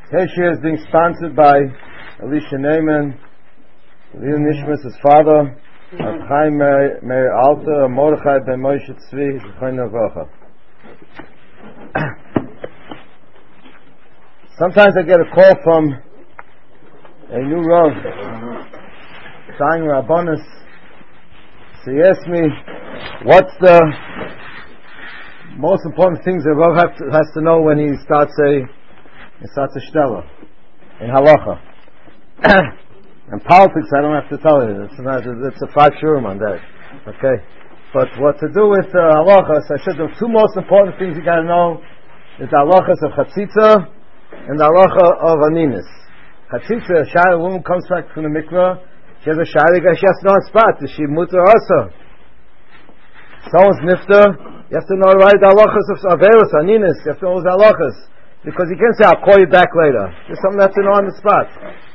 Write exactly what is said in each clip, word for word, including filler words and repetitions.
Today's year is being sponsored by Elisha Neyman, Lil Nishmas, his father, Chaim Meir Alta, Mordechai Ben Moshe Tzvi, Zechon Navacha. Sometimes I get a call from a new Rav, Saying Rabbanis. So he asked me, what's the most important things that Rav have to, has to know when he starts a he starts a shtela in halacha? And politics, I don't have to tell you. It's, not, it's a five shurim on that. Okay, but what to do with uh, halacha? So I said the two most important things you got to know is the halachas of chatzitza and the halacha of aninis. Chatzitza, a shayla, a woman comes back from the mikvah. She has a shayla, she has to know a spot. Is she mutar also? Someone's nifter. You have to know right the halachas of averos, aninis. You have to know the halachas. Because you can't say, I'll call you back later. There's something that's to know on the spot.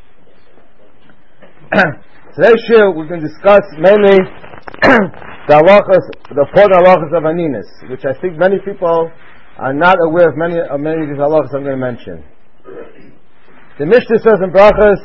Today's year we're going to discuss mainly the halachas, the important halachas of aninis, which I think many people are not aware of many of many of these halachas I'm going to mention. The Mishnah says in Brachas,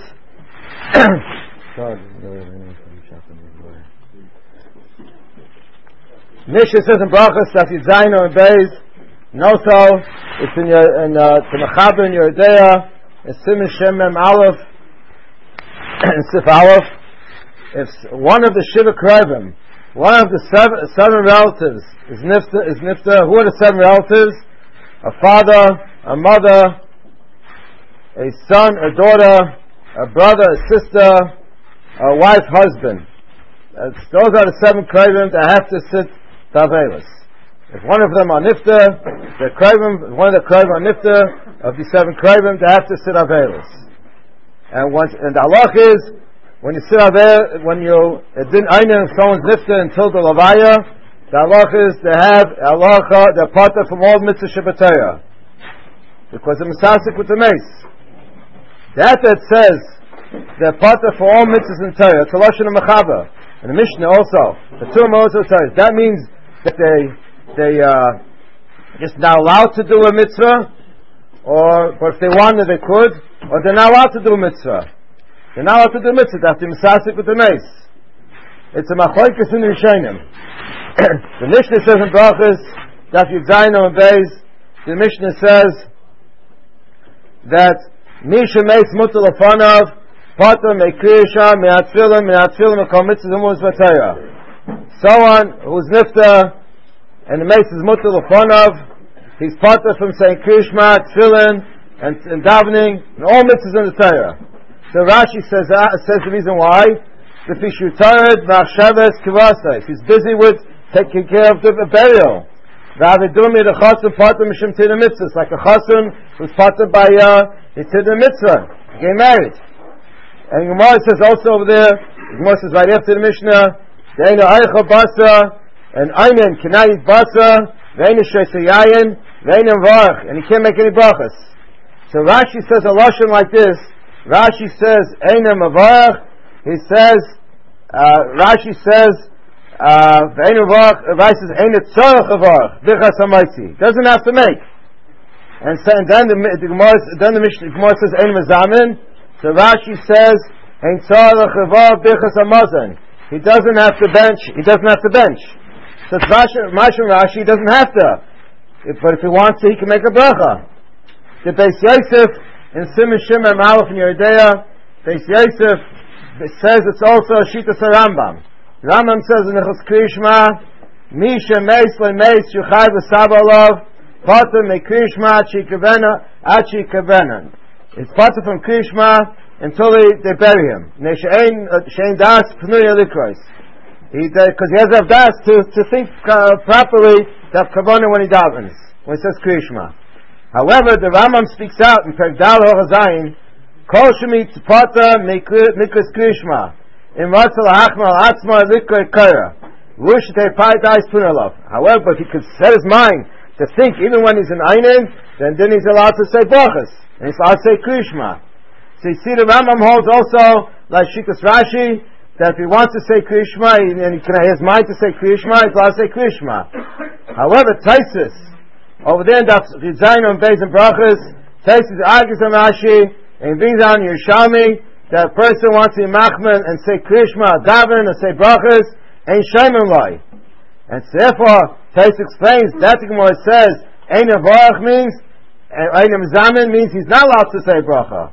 Mishnah says in Brachas that Yitzayin or Beis, no so, it's in your, in, uh, to Mechaber in your Yeridea, it's Siman Shem Mem Aleph, and Sif Aleph. If one of the Shiva Krivim, one of the seven, seven relatives is Nifta, is Nifta, who are the seven relatives? A father, a mother, a son, a daughter, a brother, a sister, a wife, husband. Uh, those are the seven Krivim that have to sit Tavelis. If one of them are Nifta, the Krivim, one of the Krivim are Nifta, of the seven Krivim, they have to sit Avelis. And once, and the halach is, when you sit Avelis, when you, it didn't earn someone's Nifta until the Lavaya, the halach is, they have, halacha, they're part of from all mitzvah Shabbataya. Because the Masasik with the mace. That that says, they're part of for all mitzvahs in Torah, it's a Lashon of Mechaber. And the Mishnah also, the two also says, that means that they, they uh, just not allowed to do a mitzvah, or but if they wanted they could, or they're not allowed to do a mitzvah. They're not allowed to do a mitzvah. They have to be misasik with the mace. It's a machoikas in the Rishonim. The Mishnah says in Brachas, Daf Yitzayin and Beis, the Mishnah says that Misha mace mutal afanav pater mekrisha me'atfilim me'atfilim me'kol mitzvah umuz v'tayah. Someone who's nifta and the mace is mutal afonav, he's parted from saying Krishma, Tefillin, and, and davening, and all mitzvahs in the Torah. So Rashi says uh, says the reason why. If he's busy with taking care of the burial. Like a chassan who's parted by uh, his tidda mitzvah, getting married. And Gemara says also over there, Gemara says right after the Mishnah, Deina Eicha Basa, and Ayman cannot eat Basa, Veina Shesayayin, Veina Varach, and he can't make any brachas. So Rashi says a lashon like this. Rashi says Eina Mavarach. He says uh, Rashi says Veina Varach. Rashi says Eina Tzarach Varach. Birchas Hamaitzi doesn't have to make. And, so, and then the, the Gemara then the Mishnah Gemara says Eina Mazamin. So Rashi says Ein Tzarach Varach Birchas Hamazon. He doesn't have to bench. He doesn't have to bench. So Rashi, Rashi, he doesn't have to. If, but if he wants to, he can make a bracha. The Beis Yosef in Siman Shem Mem Aleph in Yeridea, Beis Yosef says it's also a Shita Rambam. Rambam says in Nechos Krishma, Misha Meis Le Meis Yuchai V'Sabalov Pater Me Krishma Achi Kavena Achi Kavena. It's Pater from Krishma until they, they bury him. Shein Das Pnuya Likros. He because he has to have das to to think uh, properly to have kavanah when he davens, when he says Krishma. However, the Rambam speaks out in Perkdal Horazayin, Kol Shemit Pata Mikras Krishma in Ratzal Hachmal Atzma Likra Kara Rushte Paradise Punalov. However, if he could set his mind to think even when he's in Einin, then then he's allowed to say brachas and he's allowed to say Krishma. So you see, the Rambam holds also like Shikas Rashi, that if he wants to say Krishma and he can have his mind to say Krishma, he's allowed to say Krishma. However, Taisus over there in Daf Yitzayin and Beis and Brachas, Taisus argues on Rashi and brings down Yerushalmi that a person wants to be machman and say Krishma, daven, and say brachas, ain't shayman loy. And so therefore, Taisus explains that the Gemara says ein avarach means ein mzamen means he's not allowed to say bracha.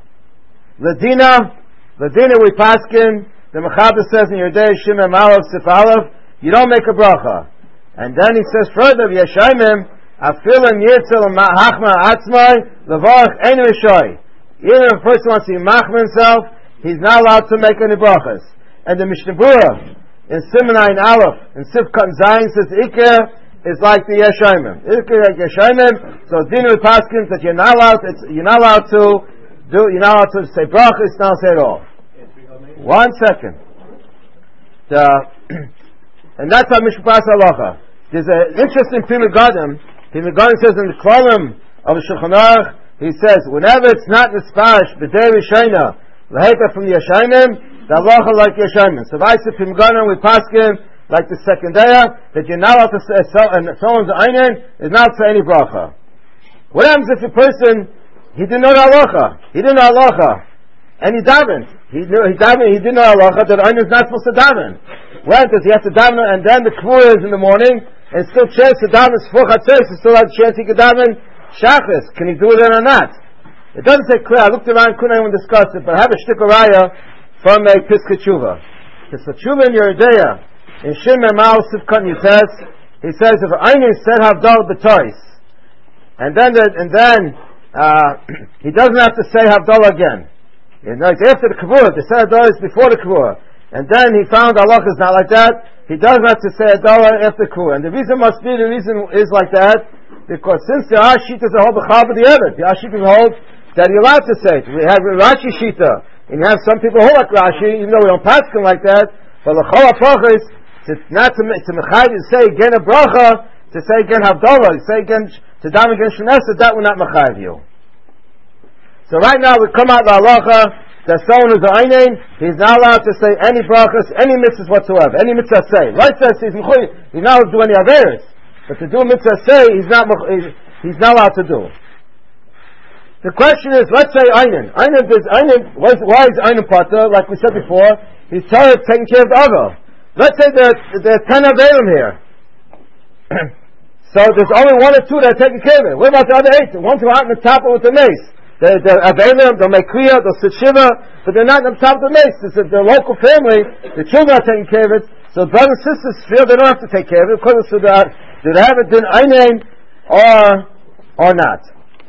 Ladina, Ladina we paskin. The Mechaber says in Yerdei Shimon Aleph Sif Aleph, you don't make a bracha. And then he says further, Yeshayimim, Afilin Yitzel Hachma Atzmai, Levarach Ein Rishoy. Even if a person wants to be machma himself, he's not allowed to make any brachas. And the Mishnah Berurah, in Simenayin Aleph, in Sif Katan Zayin, says Iker is like the Yeshayimim. Iker like Yeshayimim, so Dinu Paskins that you're not allowed, it's, you're not allowed to do, you're not allowed to say brachas, not say it all. One second. The, and that's how Mishpat Halacha. There's an interesting Pimei Gadim. Pimei Gadim says in the column of the Shulchan Aruch, he says, whenever it's not Nispash, B'dei Rishayna, L'heita from Yeshayimim, the Halacha like Yeshayimim. So if I say Pimei Gadim, we paskin like the second day, that you're not allowed to say, and someone's Einin is not to say any bracha. What happens if a person, he didn't know the Halacha, he didn't know Halacha, and he davened. He knew he davened. He didn't know halacha that Ein is not supposed to daven. When does he have to daven? And then the kvura is in the morning, and still chance to daven for chatzos. He still has a chance he could daven shachris. Can he do it or not? It doesn't say clear. I looked around, couldn't even discuss it. But I have a shtick raya from a Piskei Tshuva. Piskei Tshuva in Yeridea in Shimon Mal Sifkan Yutes. He says if Ein is said havdal b'tois, and then the, and then uh, he doesn't have to say havdal again. And like after the Kavur, they said Adolah is before the Kavur. And then he found Allah is not like that. He doesn't have to say Adolah after Kavur. And the reason must be, the reason is like that, because since the Ashita is a whole B'chab of the Evid, the Ashita holds that you're allowed to say it. We have Rashi Shita, and you have some people who like Rashi, even though we don't pass him like that, but the Chol HaPachis, to not to, to Mechayiv, to say again a bracha, to say again Havdalah, to say again, to dam again Shemesa, that will not Mechayiv you. So right now we come out of halacha that someone who's an einin, he's not allowed to say any brachas, any mitzvahs whatsoever, any mitzvah say. Right says he's mechuy, he's not allowed to do any averes, but to do a mitzvah say, he's not he's not allowed to do. The question is, let's say einin, einin is einin. Why is einin pata? Like we said before, he's tired taking care of the other. Let's say there there are ten averim here. So there's only one or two that are taking care of it. What about the other eight? The ones who are out in the top with the mace. They're, they're available, they'll make kriya, they'll sit shiva, but they're not on top of the mace. It's their local family, the children are taking care of it, so brothers and sisters feel they don't have to take care of it, because of that, do they have it in einin or, or not?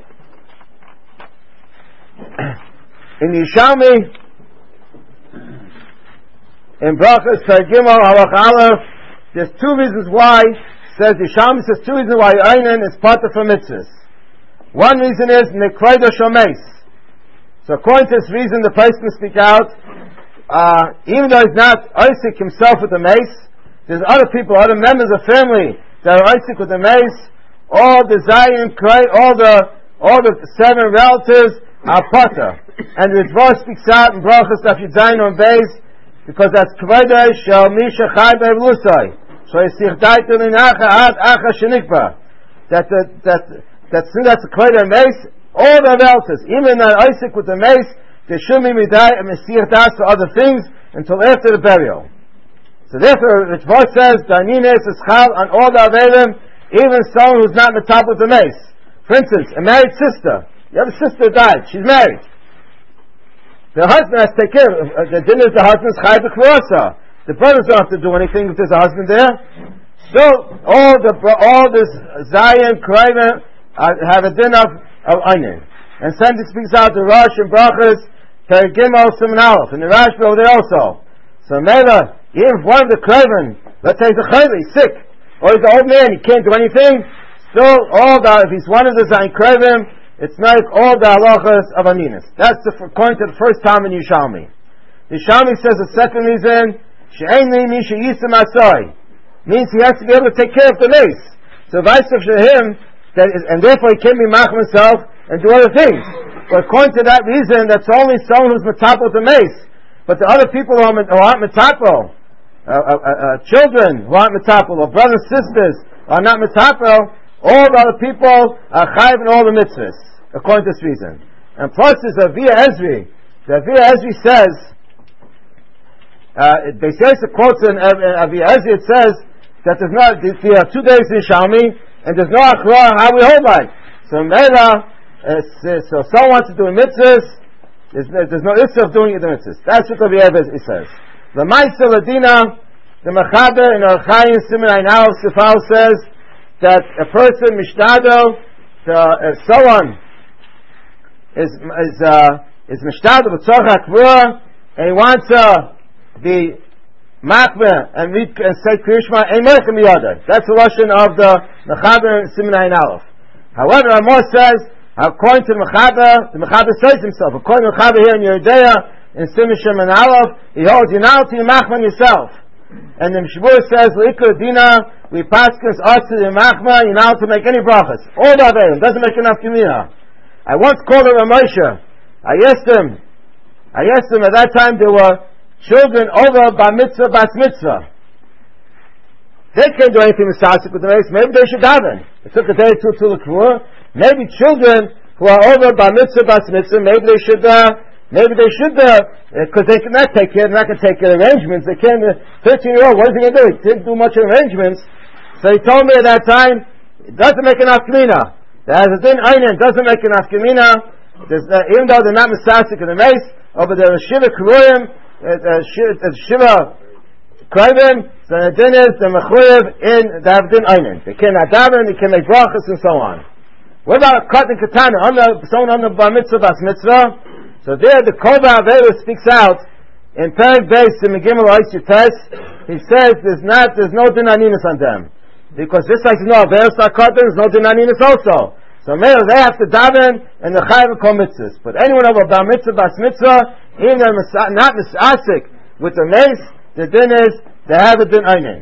In Yerushalmi, in Brachas, Pergimel, Halach Aleph, there's two reasons why, says Yerushalmi says two reasons why einin is part of a mitzvah. One reason is Nekvayda Shomeis. So according to this reason, the person will speak out, uh, even though he's not Isaac himself with the mace, there's other people, other members of family that are Isaac with the mace, all the Zion, all the, all the seven relatives are Pata. And the Dvar speaks out in Brachas Daf Yud Zayin on Beis, because that's Kvayda Shel Misha Chai Be'evlusai. So Yisich Daita Linacha Ad Acha Shenikba. That, that, that, That since that's a Kvayda mace, all the relatives, even not Isaac with the mace, they shouldn't be midai and mesir das for other things until after the burial. So therefore, the Tvar says, Danines is chal on all the avelim, even someone who's not in the top of the mace. For instance, a married sister. You have a sister died, she's married. The husband has to take care of uh, the dinner is the husband's chai b'kvasa. The brothers don't have to do anything if there's a husband there. Still, all the all this Zion, Krayva, Uh, have a din of, of einin. And Sandy speaks out the Rosh and Brachas, Perigimel, Simon Aleph, and the Rashi over there also. So Mela, even if one of the Kraven, let's say he's a chayli, he's sick, or he's an old man, he can't do anything, still all the, if he's one of the Zayin Kraven, it's like all the halachas of Aninas. That's the, according to the first time in Yerushalmi. Yerushalmi says the second reason, She'ein li misha yisam asoi, means he has to be able to take care of the mace. So vice versa him, that is, and therefore he can't be mach himself and do other things. But according to that reason, that's only someone who's metapo the mace. But the other people who, are, who aren't metapo, uh, uh, uh, children who aren't metapo, or brothers and sisters are not metapo, all the other people are chayiv in all the mitzvahs. according to this reason. And plus there's a Via Ezri. The Via Ezri says, uh, they say the quotes in uh, Via Ezri, it says that there's not, there are two days in Shalmi, and there's no Achra how we hold like. So Mela, uh, so someone wants to do a mitzvah, there's, there's no issue of doing the mitzvahs. That's what the Via Ezri says. The Ma'aseh Ladina, the Mechaber in Archaim Siman Ein Aleph Sifal says that a person mishtadel, if someone is is uh, is mishtadel b'tzorach hakvura and he wants to uh, be makbeh and read and say Krishma ein merchem miyadai. That's the lashon of the Mechaber in Siman Ein Aleph. However, Amos says according to the Mechaber, the Mechaber says himself according to the Mechaber here in Yeridea in Siman Shem and Aleph, he holds you now to be machman yourself. And the Mishabur says, L'ikra Dina, we paskins Atzi the Machma, you're not to make any brachas. All the Averim, doesn't make enough Gemina. I once called him a Moshe. I asked him, I asked him at that time there were children over Bar Mitzvah, Bas Mitzvah. They can't do anything with Sasik with the race, maybe they should daven. It took a day or two to the Kruah. Maybe children who are over Bar Mitzvah, Bas Mitzvah, maybe they should, uh, Maybe they should, because uh, they cannot take care, they're not going to take care of arrangements. They can't, uh, thirteen year old, what is he going to do? He didn't do much of arrangements. So he told me at that time, it doesn't make enough Gemina. There has a din Einen, doesn't make enough Gemina. Uh, even though they're not Misasik in the mace, over there is Shiva Kuroyim, uh, Shiva Krivim, so the din is, the Mechuyev in, they have din Einen. They cannot daven, they can make brachas and so on. What about a Kat and Katana, on the, someone on the Bar Mitzvah, Bas Mitzvah? So there, the Kova Avera speaks out in Perek Beis in Megimel Ois Yites. He says there's not, there's no dinaninus on them because just like there's no Avera Sakot, there's no dinaninus also. So male, they have to daven and the Chayav Kol Mitzvahs. But anyone over Bar Mitzvah, Bas Mitzvah, even they're not misasik with the mace, the din is they have a din einin.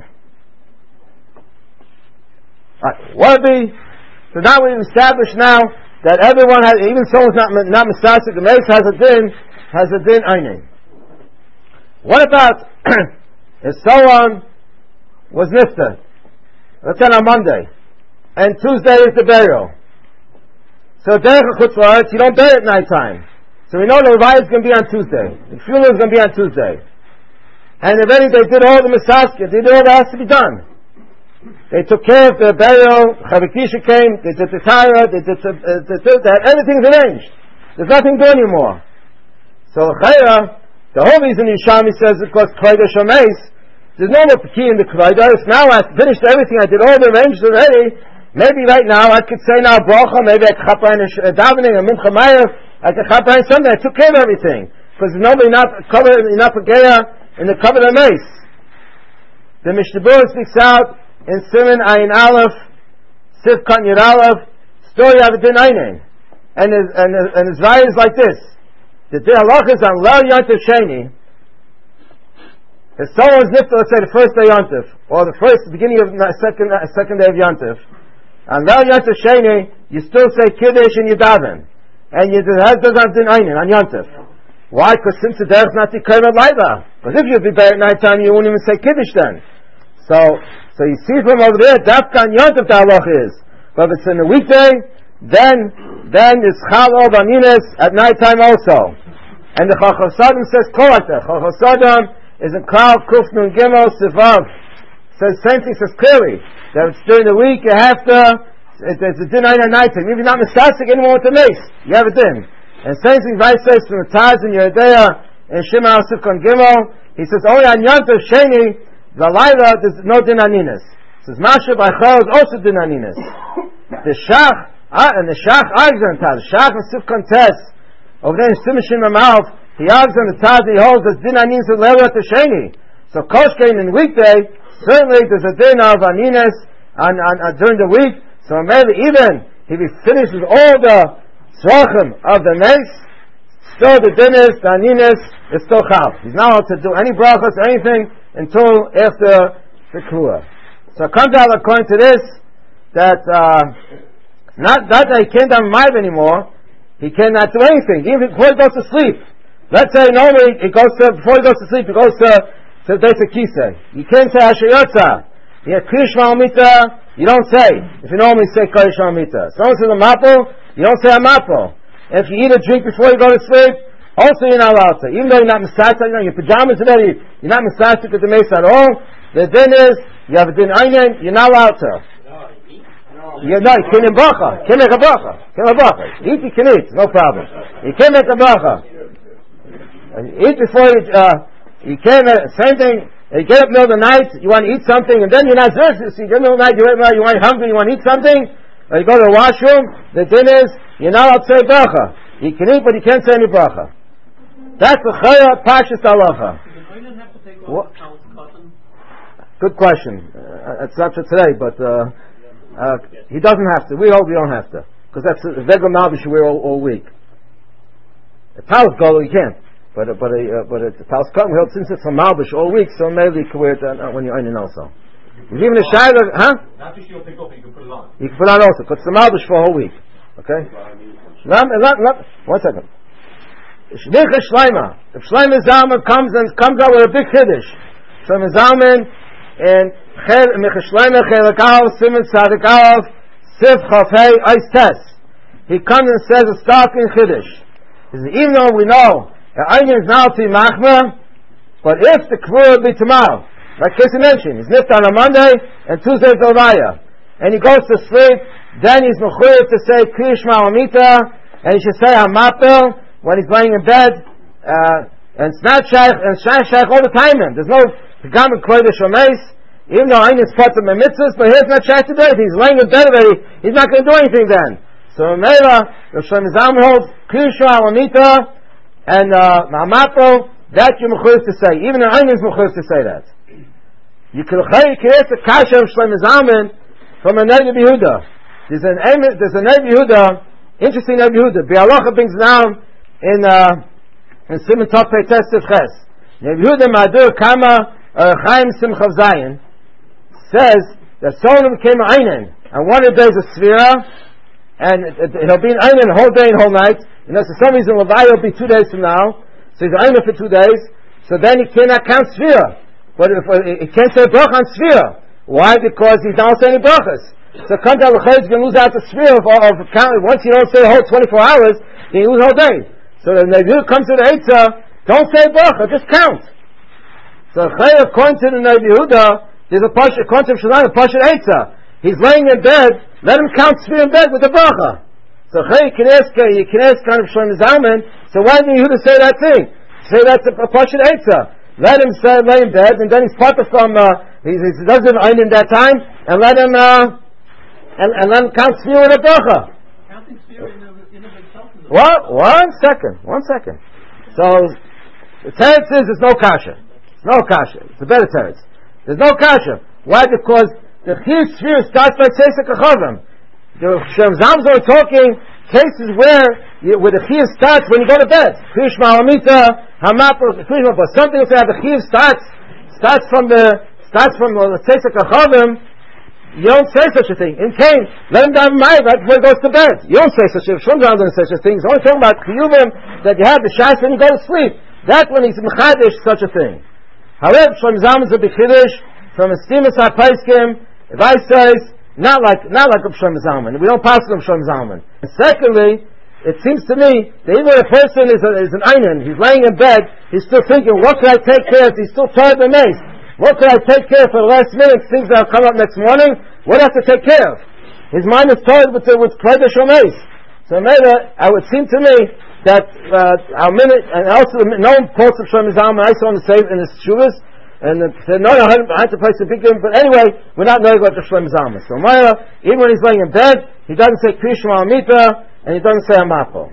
Right, what be? So now we've established now that everyone has, even someone's not not misasik, the mace has a din, has a din einin. What about if someone was nifta, let's say on Monday, and Tuesday is the burial? So derech chutz la'aretz, you don't bury at night time. So we know the revival is going to be on Tuesday, the funeral is going to be on Tuesday, and already they did all the misasik, they did all that has to be done. They took care of the burial, Chavikisha came, they did the Torah, they did the, uh, they did that, everything's arranged. There's nothing to do anymore. So, Chayra, the whole reason Yishami says it because Kvayda Shomeis, there's no more Peki in the Kvayda, now I finished everything, I did all the arrangements already, maybe right now I could say now Bracha, maybe I could Chapa in a davening, a Mincha Maya, I could Chapa in something, I took care of everything. Because there's nobody not covered, enough Pageya in the cover of the mace. The Mishnah Berurah speaks out, in Siman Ayin Aleph, Sif Kan Yud Aleph, story of a din Einin. And his, and his, and his value is like this. The din halach is on Leil Yontif Sheni. If someone's nifta, let's say the first day Yontif, or the first, beginning of the second, uh, second day of Yontif, on Leil Yontif Sheni, you still say Kiddush and Yudaven. And you doesn't have din Einin on Yontif. Why? Because since the derech not Tikar Laiva. Because if you'd be buried at night time, you wouldn't even say Kiddush then. So, So you see from over there, Dafka and Yontif the halach is. But if it's in the weekday, then, then it's Chal Ol Baninas at night time also. And the Chacham Sodom says Kolata. Chacham Sodom is in Kal Kuf Nun Gimel Sivav. Says same thing, says clearly that it's during the week you have to. It, it's a din at night time. Even not misasik anyone with the mace, you have a din. And same thing Vice says from the Taz in Yeridea and Shema Asif Kon Gimel. He says only on Yontif Sheni the Laila there's no din aninas. Says Masha B'Achal is also din aninas. The Shach uh, and the Shach argues on the Taz. Shach and Sif Kontes over there in Simshim Mouth. He argues on the Taz. He holds that din aninas is Leila to Sheni. So Koshkein in weekday certainly there's a din of aninas on, on, on during the week. So maybe even if he finishes all the tzrachim of the mace, still the din is the aninas is still chal. He's not allowed to do any brachas or anything until after the Kruah. So it comes out according to this that uh, not, not that he can't have Maiv anymore, he cannot do anything, even before he goes to sleep. Let's say normally he goes to, before he goes to sleep, he goes to to Beis Kisei. You can't say Asher Yotza. You have Kriyish Ma'amita, you don't say. If you normally say Kriyish Ma'amita. Someone says a Mapo, you don't say Amapo. If you eat or drink before you go to sleep, also you're not allowed to. Even though you're not Masata, you know, your pajamas already, you're not Masata to the Mace at all. The din is, you have a din Einin, you're not allowed to. You know, you can make a bracha. You can make a bracha. You can make a bracha. Eat, you can eat, no problem. You can make a bracha. Eat before you, uh, you can, uh, same thing, you get up in the middle of the night, you want to eat something, and then you're not zealous, you get up in the middle of the night, you, you want to hungry, you want to eat something, or you go to the washroom, the din is, you're not allowed to say bracha. You can eat, but you can't say any bracha. That's the Chaya Pashas Halacha. Good question. Uh, it's not for today, but uh, uh, he doesn't have to. We hope we don't have to, because that's a regular malbish you wear all, all week. A talus golo you can't, but uh, but a uh, but a talus cotton we hold since it's a malbish all week, so maybe you can wear it uh, when you're earning also. You're giving a shayla, huh? Not just you'll take off, you can put it on. You can put it on also, because it's a malbish for a whole week. Okay. Not, not, not, one second. Shlicha Shleima. If Shleima Zalman comes and comes out with a big chiddush, Shleima Zalman and Micha Shleima Chelakal Simon Tzadik Aleph Sif Chafei Eis Tes. He comes and says a startling chiddush. He says, even though we know the onion is now to Machma, but if the Kvur would be tomorrow, like Casey mentioned, he's nipped on a Monday and Tuesday is Elvaya, and he goes to sleep, then he's mechuyev to say Kriya Shema Amita, and he should say Hamapel when he's laying in bed, uh, and it's not shaykh, and shaykh shaykh all the time. And there's no Pagam and Kodesh Omeis, even though Ein is part of my mitzvahs, but here's not shaykh today. If he's laying in bed already, he's not going to do anything then. So Meira, the Shlomo Zalman holds Kriya Shema Amita and uh, Hamapel, that you're mechuyev to say. Even the Ein is mechuyev to say that. You can ask the Kasha of Shlomo Zalman from a Neder Yehuda. There's an there's a Neder Yehuda, interesting Neder Yehuda. Bialocha brings down in uh, in Simon Tov Pei Tes Ches. Neder Yehuda Madur Kama Chaim Simchav Zayin says that Solomon became an Einen, and one of the days a Sfira, and it, it, he'll be an Einen whole day and whole night. You know, for some reason Levi will be two days from now, so he's an Einen for two days. So then he cannot count Sfira, but if, uh, he can't say bracha on Sfira. Why? Because he's not saying any brachas. So come down the Chayes, you can lose out the sphere of, of, of count. Once you don't say the whole twenty-four hours, then you lose the whole day. So the Nevi'u comes to the Eitzah, don't say bracha, just count. So Chayes, according to the Nevi'uda, there's a Pasha, according to Shalan, a Pasha Eitzah. He's laying in bed, let him count sphere in bed with the bracha. So Chayes, you can ask, you can ask kind of Shlomo Zalman, so why did Yehuda say that thing? Say that's a, a Pasha Eitzah. Let him say, lay in bed, and then he's part of from, uh, he, he doesn't earn in that time, and let him, uh, And, and then count Sfira in a bracha. Counting Sfira in a, in a big self. What? One second. One second. So, the teretz is there's no kasha. There's no kasha. It's a better teretz. There's no kasha. Why? Because the Chiyuv Sfira starts by Seisek HaChavim. The Shem Zams are talking cases where you, where the Chiyuv starts when you go to bed. Kriya Shema Amita, Hamapel, Kriya Shema, but something will say the Chiyuv starts, starts from the, starts from the Seisek HaChavim. You don't say such a thing. In Cain, let him down my right before he goes to bed. You don't say such a thing. Shlomo Zalman doesn't say such a thing. He's only talking about chiyuvim that you have the shas when you go to sleep. That's when he's mechadish such a thing. However, Shlomo Zalman is a big chiddush from a stimus hapaiskim. If I say not like not like Shlomo Zalman, we don't pass on Shlomo Zalman. And secondly, it seems to me that even when a person is, a, is an einen, he's laying in bed, he's still thinking, what can I take care of? He's still tired and amazed. What could I take care of for the last minute? Things that will come up next morning. What do I have to take care of? His mind is tired with with Kodesh Omeis. So maybe it would seem to me that uh, our minute, and also no one quotes of Shlomo Zalman. I saw him say in his shuvas, and said no, no, I had to place a big game. But anyway, we're not knowing about the Shlomo Zalman. So Maya, even when he's laying in bed, he doesn't say Kriya Shema Amita, and he doesn't say Amapo.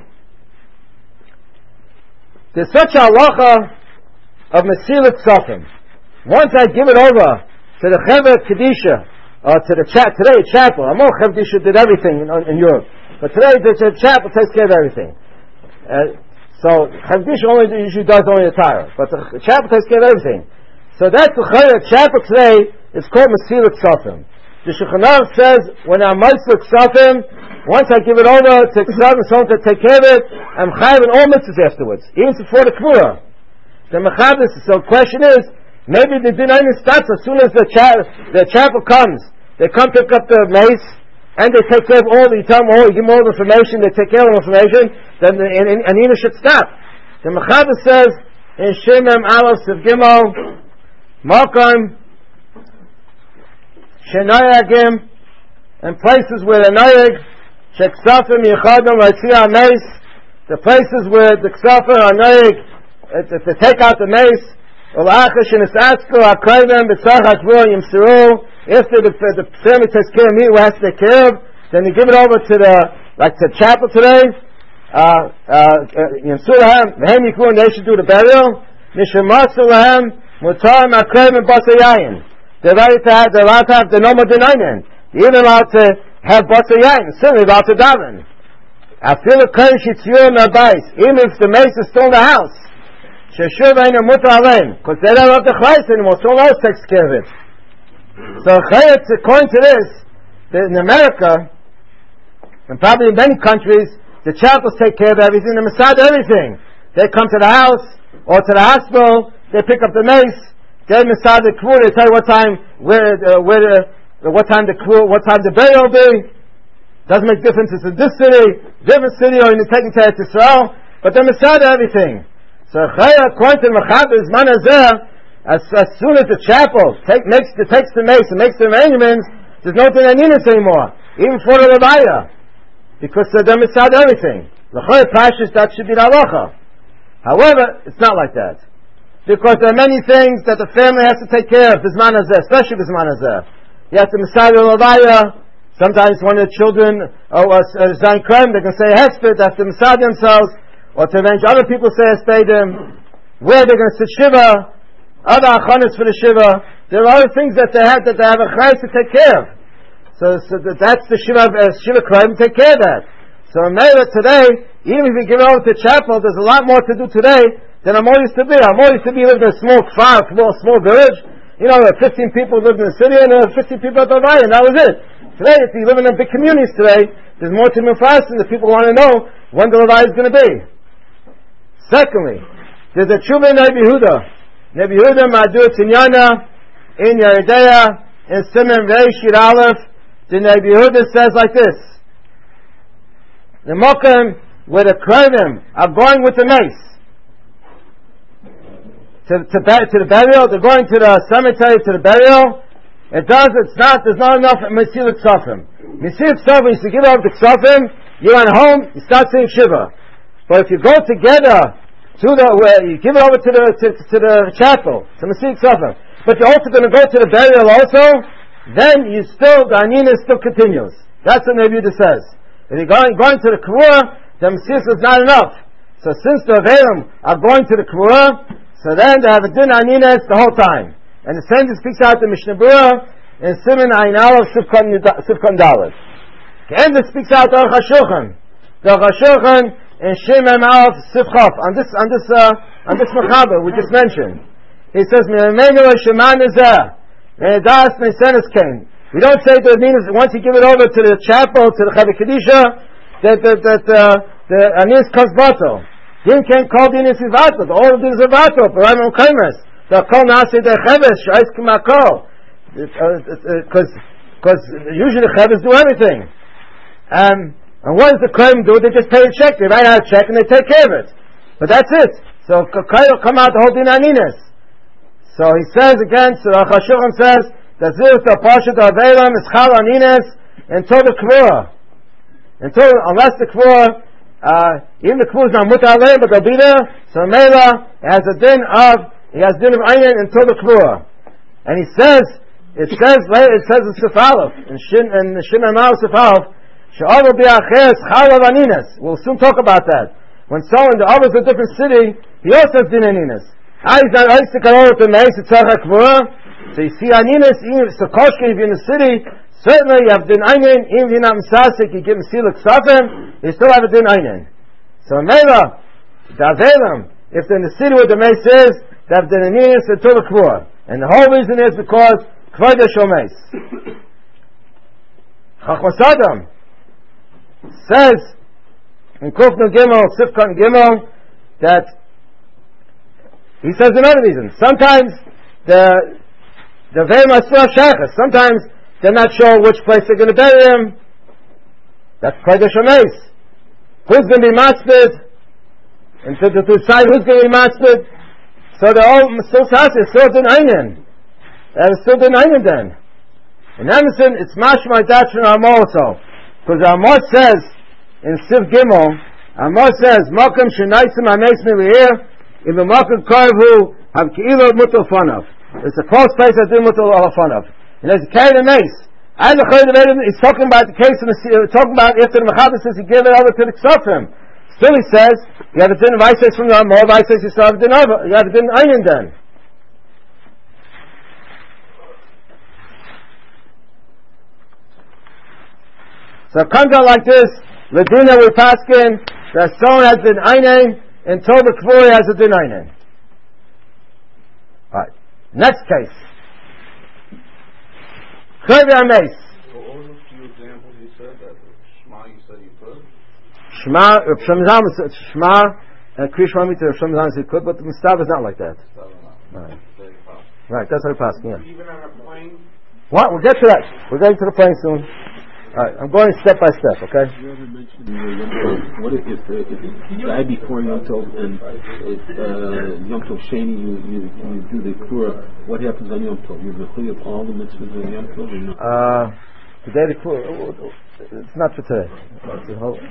There's such a halacha of Mesilat Ksafim. Once I give it over to the Chevra Kedisha, or to the cha- today chapel, I know Chevra Kedisha did everything in, in Europe, but today the, the chapel takes care of everything. Uh, so Chevra Kedisha only usually does only the tire, but the chapel takes care of everything. So that's the Chevra chapel today is called Mesilat Ksafim. The Shulchan Aruch says when I'm Mesilat Ksafim, once I give it over to Ksafim, someone to take care of it, I'm chayav in all mitzvahs afterwards, even before the Kvura. The Mechabes. So the question is, maybe the din starts as soon as the, cha- the chapel comes. They come pick up the mace, and they take care of all, you tell them all, you give them all the information, they take care of the information, then the Anina should stop. The Mechaber says, in Shemem Aleph Siv Gimel, Malkam, Shenayagim, and places where the Nayag, Sheksafim Yechadam Ratzia Meis, the places where the Ksafim are Nayag, to take out the Meis, Ulachash and Isatzko, Akrayvim, B'tzach Akvur, Yimsiru, if the, the, the family takes care of me, who has to take care of, then you give it over to the, like to the chapel today, uh, uh, Yimsiru Lahem, Vehem Yikun, they should do the burial, Nishamasu Lahem, Mutar Akrayvim, Basayayin. They're right to have, they're allowed to have the normal denayin. They're even allowed to have Basayayin, certainly allowed to daven. I feel a curse, Yitzur Nabais, even if the mace is still in the house. Sheshuv ain't a mutar alein, because they don't have the chayes anymore, someone else takes care of it. So chayes, according to this, in America, and probably in many countries, the chapels take care of everything, the Masad everything. They come to the house, or to the hospital, they pick up the mace, they Masad the crew, they tell you what time, where, uh, where, uh, what time the crew, what time the burial will be. Doesn't make difference, it's in this city, different city, or in the taking to Israel, but they Masad everything. So Chaya, according to Mechaber, is manazeh, as, as soon as the chapel take, makes the, takes the mace and makes the arrangements, there's no Dinaninas anymore, even for the Levaya, because uh, they're misad everything. The Chaya Pashas, that should be the halacha. However, it's not like that. Because there are many things that the family has to take care of, Bisman Hazeh, especially Bisman Hazeh. You have to misad the Levaya. Sometimes one of the children, or uh, Zayin Krem, they can say Hesped, they have to misad themselves, or to arrange other people say a stadium, where they're going to sit Shiva, other achanas for the Shiva. There are other things that they have, that they have a chayes to take care of. So, so that, that's the Shiva, uh, Shiva Krayim, take care of that. So in Meira today, even if you give it over to chapel, there's a lot more to do today than Amor used to be. Amor used to be living in a small farm, small, small village. You know, there were fifteen people living in the city, and there were fifteen people at the Valley, and that was it. Today, if you live in big communities today, there's more to Mufas, and the people want to know when the Levi is going to be. Secondly, there's a Tshuva in Nebi Yehuda. Nebi Yehuda Ma'adur Tinyana in Yeridea in Siman Rei Shir Aleph. The Nebi Yehuda says like this: the Mokim where the Kravim are going with the mace to, to, to the burial, they're going to the cemetery to the burial. It does, it's not, there's not enough Mesilat Ksafim. Mesilat Ksafim, you give up the Ksafim, you went home, you start saying Shiva. But if you go together to the, where you give it over to the, to, to the chapel, to Mesilat Ksafim, but you're also going to go to the burial also, then you still, the Anina still continues. That's what Nebi Yehuda says. If you're going, going to the Kruah, the Mesilat is not enough. So since the Avelim are going to the Kruah, so then they have a din Anina the whole time. And the same speaks out to Mishnah Berurah in Siman Ayin Aleph Sivkon Dalet. And it speaks out to Aruch HaShulchan. The Aruch HaShulchan in Shemem Aleph Sivchof on this on this uh, on this Mechaber we just mentioned. He says, "Me'amenu Sheman Nezeh Me'edas Me'senes Kain." We don't say that it means once you give it over to the chapel to the Chavei Kedisha that that that uh, the Anis comes bato. Din can't call the Anis Vato. All of this is Vato. But I'm on Kaimas. The kol nasi the cheves shais k'makol, because because usually the cheves do everything. Um, and what does the kohen do? They just pay a check. They write out a check and they take care of it. But that's it. So kohen will come out the whole din aninas. So he says again. So Aruch HaShulchan says that this the parshat avelim is chal aninas until the kvura, until unless the kvura, uh, even the kvura is not mutar alein, but they'll be there. So Mela has a din of. He has din of Einin until the Kruah. And he says, it says, it says in Sif Aleph, in Shin, in Shimon Aleph Sif Aleph, She'avu bi'acheres chalav aninas. We'll soon talk about that. When someone, the other is a different city, he also has din aninas. Ah, he's not ice to come over to Meis, it's Tzach HaKruah. So you see aninas, even if it's a koshke, if you're in the city, certainly you have din Einin, even if you're not Misasik, you give Mesilat Ksafim, you still have a din Einin. So Mela, the Avelim, if they're in the city where the Meis is, they have the Aninis until the Kruah. And the whole reason is because Kvod HaShomeis. Chachmas Adam says in Kufnu Gimel, Sifkan Gimel, that he says another reason. Sometimes the the Veim Asur Shachas, sometimes they're not sure which place they're going to bury him, That's Kodesh HaMeis. Who's going to be maspid? And to, to, to decide who's going to be maspid? So they're all still sassi, still din einin. They're still din einin then. In Emerson, it's mashma dat from Ramah also. Because Ramah says, in Siv Gimel, Ramah says, Mokum shenaisim hameis miliyir, in the Mokum karvu, have ki'ilo mutal fanav. It's a close place that did mutal fanav. And there's a carry the mace. And the Chayim he's talking about the case in the uh, talking about after the Mechaber says he gave it over to the Ksofim. Still he says you have a din Vaises from the Ramah, Vaises you still have a din over, you have a din Einin then. So it comes out like this: Ladina we paskin that someone has din Einin until the Kvori has a din Einin. Alright. Next case. Kodesh HaMeis. Well, all those few examples you said, that Shema you said you could? Shema, Rav Shlomo said Shema, and Krish Ramit Rav Shlomo said could, but the Mustav is not like that. Right. Right, that's how we pass, yeah. Even on a plane? What? We'll get to that. We're getting to the plane soon. Alright, I'm going step by step, okay? You ever mentioned uh, Yom Tov? What if, if, uh, if you die before Yom Tov and if uh, Yom Tov Sheni you, you, you do the Kura, what happens on Yom Tov? You rechuy of all the mitzvahs on Yom Tov or not? Uh, today the Kura, it's not for today. It's a whole, uh,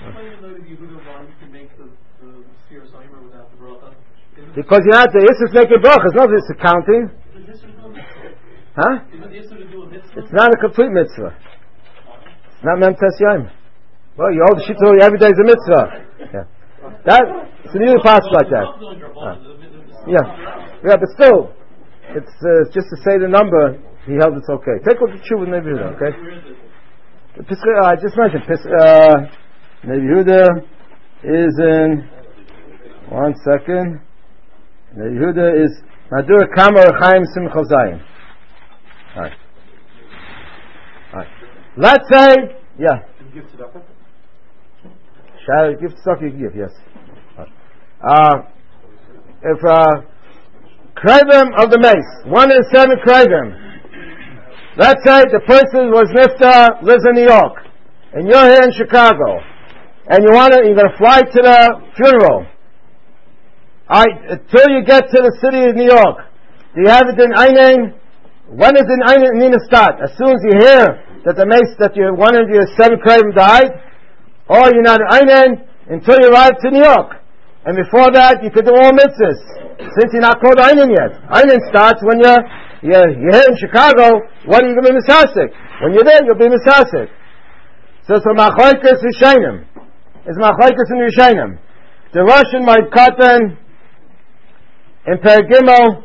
because you have to, this is making brachas, not this accounting. Huh? It's not a complete mitzvah. Not Mem Tes Yom. Well, you hold the shittul every day is a mitzvah. Yeah. That, it's a new pass like that. Uh, yeah. Yeah, but still, it's uh, just to say the number, he held it's okay. Take a look at Tshuva Nevi Yehuda, okay? Uh, I just mentioned, uh, Nevi Yehuda is in, one second, Nevi Yehuda is, Nadur Kamar Chaim Simcha Zayin. Alright. Alright. Let's say, yeah. Give tzedakah? Shall give tzedakah? You can give, yes. Uh, if uh, krivim of the mace, one in seven krivim. Let's say the person was nifta, lives in New York, and you're here in Chicago, and you want to, you're going to fly to the funeral. I until you get to the city of New York, do you have it in Einin? When is it in Einin start? As soon as you hear that the mace that you one of your seven krivim died, or you're not in Einin until you arrive to New York. And before that, you could do all mitzvahs, since you're not called Einin yet. Einin starts when you're, you're, you're here in Chicago. What are you going to be misasik? When you're there, you'll be misasik. So it's a machlokes Rishonim. It's machlokes in Rishonim. The Russian might cotton in Pergimo,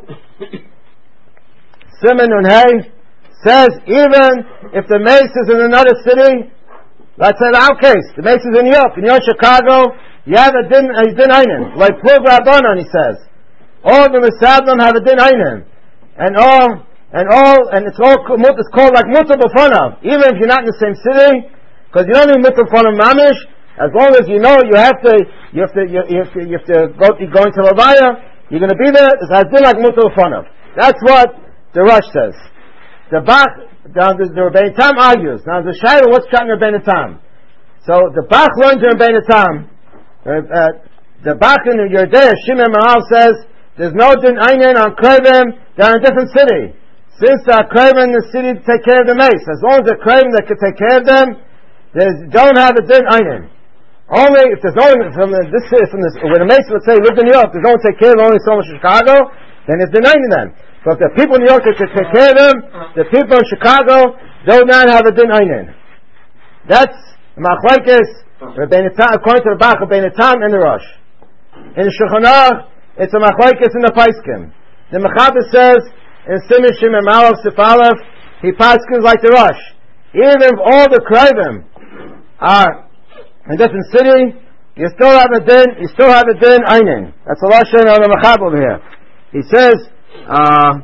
Simon and Hay, says even if the mace is in another city, let's say our case, the mace is in New York, and you're in Chicago, you have a din, a din einin, like Plug Rabbanon, he says. All the Mesadlim have a din einin. And all, and all, and it's all, it's called like mutar b'fanav, even if you're not in the same city, because you don't need mutar b'fanav mamish, as long as you know you have to, you have to, you, you have to, you have to go, you're going to Levaya, you're going to be there, it's a din like mutar b'fanav. That's what the Rush says. The Bach, the, the Rebbeinu Tam argues. Now the Shaila, what's shot in Rebbeinu Tam? So the Bach learns in Rebbeinu Tam. Uh, uh, the Bach in the Yerdei, Shimon Maral says, there's no din einin on krivim, they're in a different city. Since the krivim in the city take care of the mace, as long as the krivim that can take care of them, they don't have a din einin. Only if there's only from the, this from this when the mace, let's say, lived in New York, there's no one take care of only so much in Chicago, then it's din einin then. So if the people in New York that can take care of them, the people in Chicago do not have a din einin. That's machlokes according to the Bach, Rebbeinu Tam and the Rosh. In the Shulchan Aruch, it's a machlokes in the Paiskim. The Mechaber says in Siman Shimon Aleph Sif Aleph, he paskins like the Rosh. Even if all the krivim are in a different city, you still have a din. You still have a din einin. That's the lashon of the Mechaber over here. He says. Uh,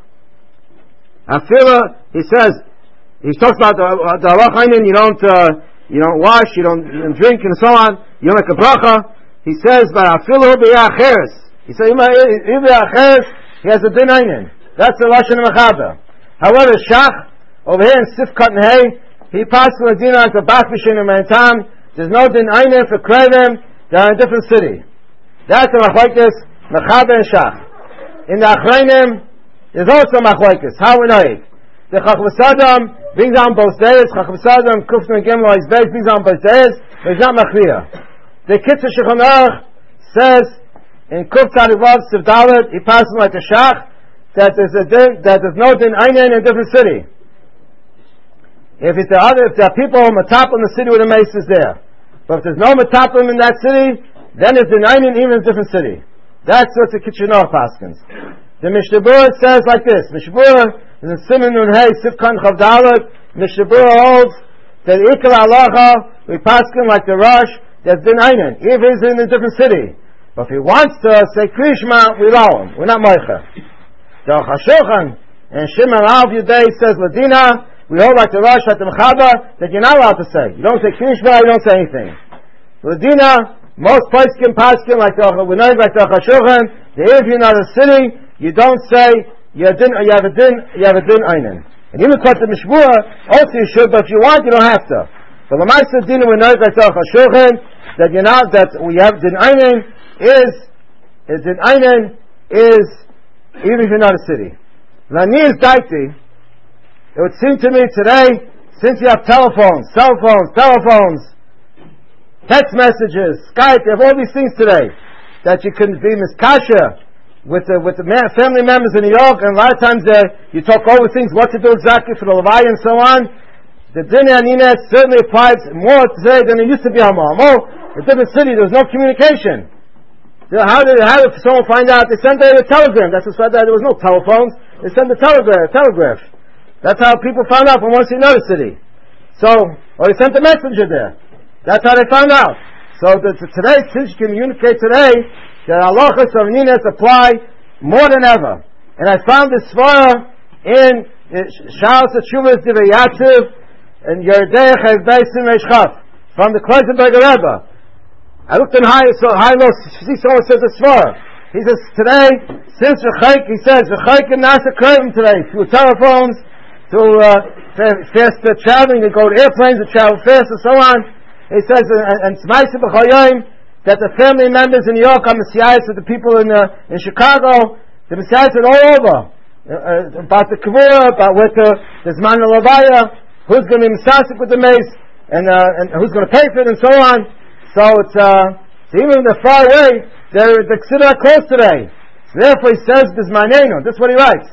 Afila, he says, he talks about the the halach einin. You don't, uh, you don't wash, you don't, you don't drink, and so on. You don't make a bracha. He says, but Afila b'yacheres. He says, even b'yacheres, he has a din einin. That's the lashon of Mechaber. However, Shach over here in Sifkat and Hay, he passes the din on to Bach B'Shin and Mantam there's no din einen for krevim, they're in a different city. That's the machlokes mechaber and shach. In the achreinim, there's also machlokes. How we know it? The Chachmas Adam brings down both days. Chachmas Adam Kufn and Gimel is based brings down both days, but it's not machriya. The Kitzur Shulchan Aruch says in Kuf Tzadivav Sivdalet, he passes like a shach that there's a din, that there's no din einen in a different city. If it's the other, if there are people mataplim in the city where the mace is there, but if there's no mataplim in that city, then it's din einen even in a different city. That's what the Kitzur Aruch paskins. The Mishnah Berurah says like this. Mishnah Berurah is in Siman Nun Hey Sifkan Chavdalet. Mishnah Berurah holds that Ikar Halacha we paskin like the Rosh that's din einen, even if he's in a different city. But if he wants to say Krishma, we allow him. We're not moicha. The Chashulchan and Shimon Al Yudei says Ladina. We hold like the Rosh at the Mechaba that you're not allowed to say. You don't say Krishma, you don't say anything. Ladina, most poskim paskin like the we know like the Chashulchan. That if you're not a city, you don't say you have a din, you have a din, you have a din einen. And even according to Mishmua, also you should, but if you want, you don't have to. But the Ma'aseh Din we know like the Chashulchan that you're not that we have din einen is is din einen is even if you're not a city. Lani is daiti. It would seem to me today, since you have telephones, cell phones, telephones, text messages, Skype, you have all these things today, that you can be miskasha with the, with the man, family members in New York, and a lot of times uh, you talk over things, what to do exactly for the Levaya and so on. The Din Anina certainly applies more today than it used to be on Mo. In a different city, there was no communication. How did, how did someone find out? They sent a telegram. That's what there was no telephones. They sent a telegraph. telegraph. That's how people found out from one city to another city. So, or they sent a messenger there. That's how they found out. So the, the, today, since you communicate today, the halachas of ninas apply more than ever. And I found this svara in Sha'as Teshuvas Divrei Yatziv and Yerdei Chav Beisim Eishchaf from the Kloisenberger Rebbe. I looked in high, so high low, see someone says a svara. He says today, since Rechaik, he says Rechaik and Nasa Krevim today through telephones, through uh, faster traveling, they go to airplanes that travel fast and so on. He says, and Tzmaisa B'Chayoyim, that the family members in New York are Messiahs of the people in uh, in Chicago, the Messiahs are all over. Uh, about the Kavura, about what the, the Zman Levaya, who's going to be Messiah with the mace, and, uh, and who's going to pay for it, and so on. So it's, uh, so even when they're far away, they're, they're considered close today. So therefore he says, Bismanenu, this is what he writes.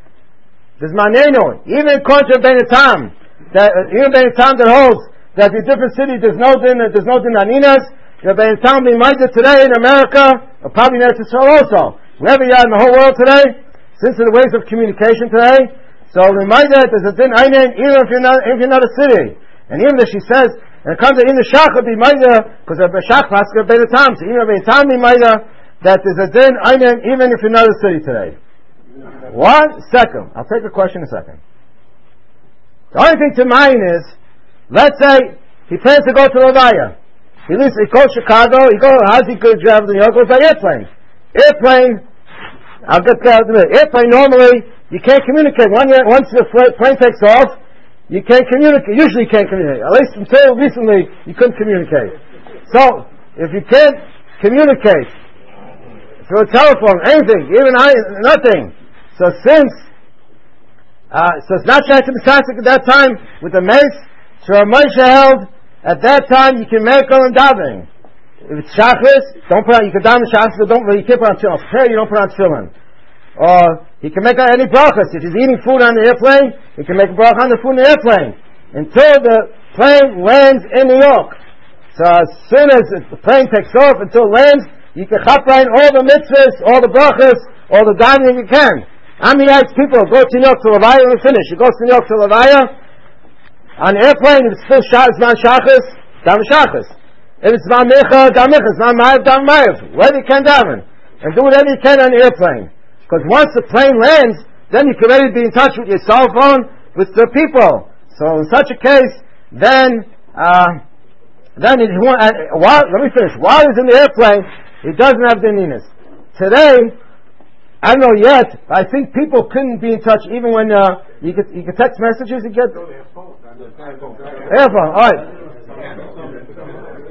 Bismanenu, even according to Ben Tam, that, uh, even Ben Tam that holds that in different cities there's no din, there's no din aninas, the Ben Tam being minded today in America, or probably in Eretz Yisrael also, wherever you are in the whole world today, since the ways of communication today, so remind that there's a din einen even if you're not, if you're not a city. And even if she says, and it comes to in the shach be minor, because the shach pasker ben tam. So even if tam be minor, that there's a din einen even if you're not a city today. One second, I'll take the question in a second. The only thing to mind is, let's say he plans to go to Levaya. He leaves, he goes to Chicago. He goes. How's he going to travel to New York? Goes by airplane. Airplane. I'll get to that. Airplane normally you can't communicate. Once once the plane takes off, you can't communicate. Usually you can't communicate. At least until recently, you couldn't communicate. So, if you can't communicate through a telephone, anything, even I, nothing. So since, uh, so it's not Shach B'Sasik at that time with the mace, so Moshe held, at that time you can make on davening. If it's Shachris, don't put on, you can daven Shachris, but don't, you can't put on tefillin. Prayer, you don't put on tefillin. Or, he can make any brachas. If he's eating food on the airplane, he can make a bracha on the food in the airplane. Until the plane lands in New York. So as soon as the plane takes off, until it lands, you can chapain all the mitzvahs, all the brachas, all the davening you can. I'm the United people go to New York to Levaya and finish. He goes to New York to Levaya, on the airplane, if it's still Zman Shachas, daven Shachas. If it's Zman Mecha, daven Mecha. Zman Ma'av, daven Ma'av. Whatever you can daven. And do whatever you can on the airplane. Because once the plane lands, then you can already be in touch with your cell phone, with the people. So in such a case, then, uh, then if you want, uh, while, let me finish. While he's in the airplane, he doesn't have the ninas. Today, I don't know yet, I think people couldn't be in touch even when, uh, you could, you could text messages, you get, airphone, alright.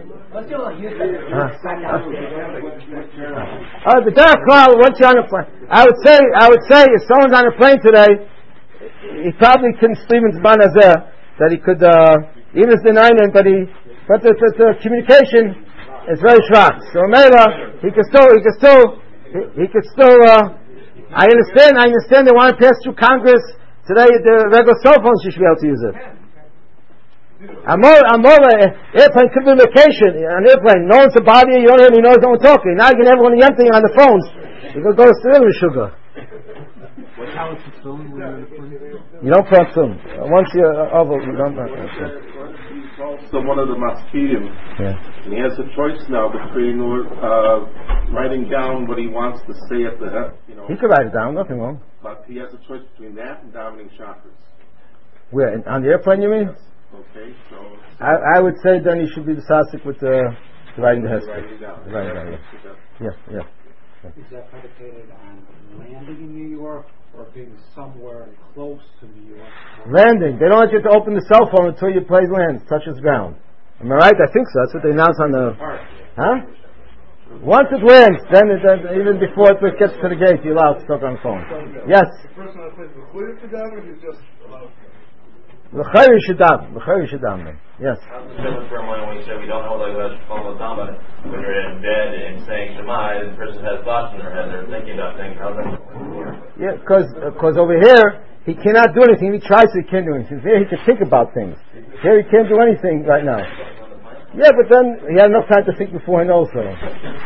Uh, the dark cloud. Once you're on a plane, I would say, I would say, if someone's on a plane today, he probably couldn't sleep in Zman Hazeh, that he could, uh, even if denying it, but he, but the, the, the communication is very short. So Mela, he could still, he could still, he, he could still. Uh, I understand. I understand they want to pass through Congress today. The regular cell phones, you should be able to use it. I'm all, I'm all, uh, airplane could be vacation. An airplane, no one's to bother you. You don't hear any noise, no one talking. Now you can have everyone emptying on the phones. You can go to the with sugar. How is it filmed when you're in the plane? You don't press them. Once you're over, you don't press them. He's also one of the Maskidim. Yeah. And he has a choice now between uh, writing down what he wants to say at the head, you know. He could write it down, nothing wrong. But he has a choice between that and davening chakras. Where? In, on the airplane, you mean? Okay, so. I, I would say then he should be the sasik with the, the writing the heskes. Writing it down. Writing it down, yeah. Yeah, yeah. Is that predicated on landing in New York or being somewhere close to New York? Landing. They don't want you to open the cell phone until your plane lands, touches ground. Am I right? I think so. That's what they announce on the. Huh? Once it lands, then, it, then even before it gets to the gate, you're allowed to talk on the phone. Yes. The person that plays the clear to them is just allowed. L'chayr shadam. L'chayr shadam. Yes. How's the difference from when we say we don't know like about Shlomo Zalman when you're in bed and saying Shema, and the person has thoughts in their head, they're thinking about things. How's that work? Yeah, because because over here he cannot do anything. He tries to, he can't do anything. Here he can think about things. Here he can't do anything right now. Yeah, but then he had enough time to think before he knows so. You're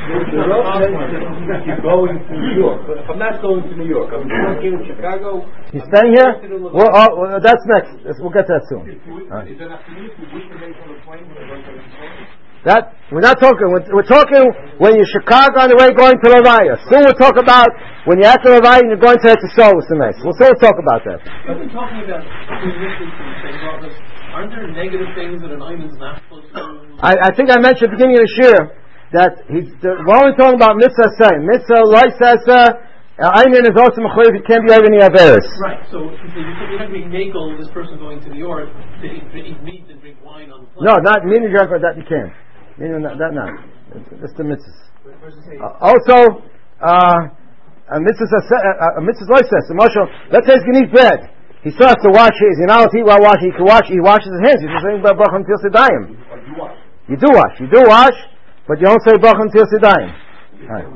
going to New York. But if I'm not going to New York, I'm working in Chicago. He's staying here? Well, uh, well, that's next. We'll get to that soon. Right. Is that after me? If you wish to make on the plane, when you're going to the plane? That, we're not talking, we're, we're talking when you're Chicago on the way going to Levaya. Soon we'll talk about when you're at the Levaya and you're going to Etzisol with the mess. We'll still talk about that. We've been talking about aren't there negative things that an Ayman's not supposed to do? I, I think I mentioned at the beginning of the year that he's, the, we're only talking about mitzvah saying. Mitzvah, loisasa, Ayman is also mechuyev, it can't be over any averis. Right, so, so you said you're not being nakel, this person going to New York, to eat, to eat meat and drink wine on the plane. No, not meaning drink, that you can't. Meaning that, that not. That's the mitzvahs. Uh, also, uh, a mitzvah, a mitzvah loisasa, Moshe, let's say he's going to eat bread. He still has to wash his. You're not allowed to eat while washing. He can wash. He washes his hands. He's just saying bracha until sedayim. You do wash. You do wash, but you don't say bracha until sedayim. Right.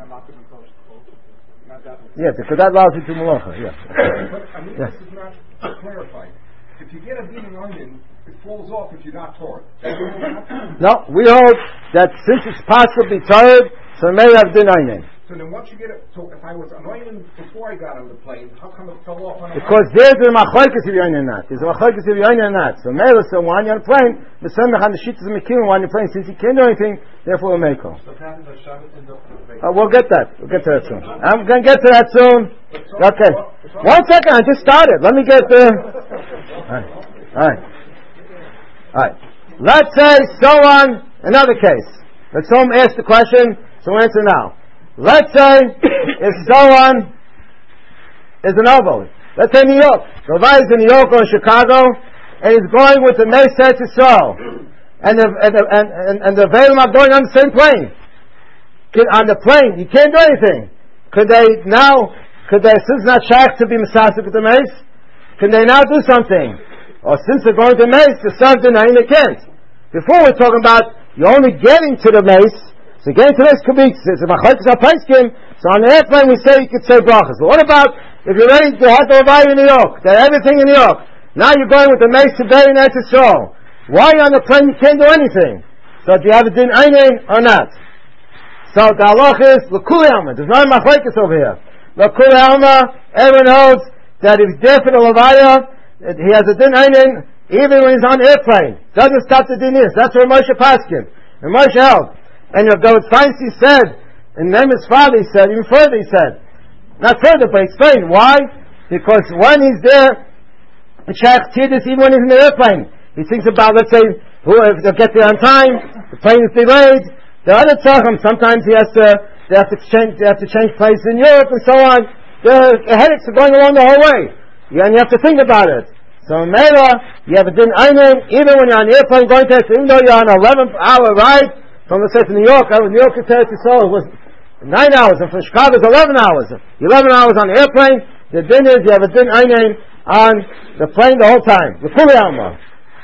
Yeah, because that allows you to malacha. Yeah. But I mean, Yes. this is not clarified. If you get a beating onion, it falls off if you're not taught. No, we hold that since it's possibly tired, so it may have din onion. So then once you get it, so if I was anointed before I got on the plane, how come it fell off on a Because there's a machlokes if you're onion or not. There's a machlokes if you're onion or not. So Mela, so when you're on a plane, the Mesamech on the sheets of the Mekim when you're playing, since he can't do anything, therefore we'll make him. Uh, we'll get that. We'll get to that soon. I'm going to get to that soon. Okay. One second, I just started. Let me get the... Alright. Alright. Alright. Let's say someone, another case. Let's someone ask the question, so answer now. Let's say if someone is an oboe. Let's say New York. The guy is in New York or in Chicago, and he's going with the Meis Yisrael, and the and the, and, and, and the Veilim are going on the same plane. Could, on the plane, you can't do anything. Could they now? Could they? Since it's not shaykh to be misasik with the Meis, can they now do something? Or since they're going to Meis, to serve the nine, they can't. Before we're talking about you're only getting to the Meis. So getting to this could be, it's a machlokes ha'paiskim, so on the airplane we say you could say brachas. But what about if you're ready to have the Levaya in New York, they have everything in New York, now you're going with the Meis Tzibei in Eretz Yisrael. Why on the plane you can't do anything? So do you have a din einin or not? So the halach is, l'kuli alma, there's no machlokes over here. L'kuli alma, everyone knows that if he's there for the Levaya, he has a din einin, even when he's on the airplane. Doesn't stop the din is. That's what Moshe Paskin. And Moshe held. And your David Feinstein said, and then his father he said, even further he said, not further, but explain why. Because when he's there, the Shaykh Tidus, even when he's in the airplane, he thinks about, let's say, who if they'll get there on time, the plane is delayed. The other tzachim, sometimes he has to, they have to change, they have to change places in Europe and so on. The headaches are going along the whole way, yeah, and you have to think about it. So in Mela, you have a din einin, even when you're on the airplane going to, even though you're on an eleven hour ride. from let's say from New York, New York to Eretz Yisrael was nine hours, and from Chicago it's eleven hours. Eleven hours on the airplane. The din is you have a din einin on the plane the whole time. The Kuli Alma.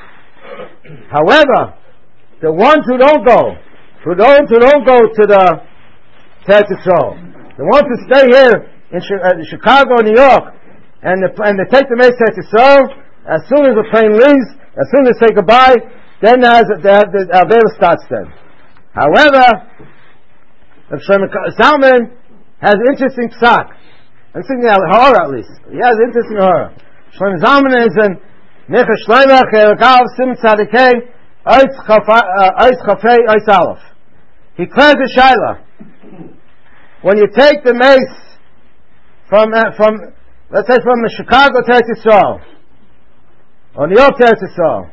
However, the ones who don't go, for those who don't go to the Eretz Yisrael, the ones who stay here in Chicago, New York, and the, and they take the Eretz Yisrael, as soon as the plane leaves, as soon as they say goodbye, then the the Avera starts then. However, Rav Shlomo Zalman has an interesting psak. I'm thinking of horror at least. He has interesting horror. Shlomo Zalman is in Necha Shloimach Ergav Sim Tzadikei Ois Chafei Ois Aleph. He clears the Shaila. When you take the mace from uh, from let's say from Chicago to Eretz Yisrael, or New York to Eretz Yisrael,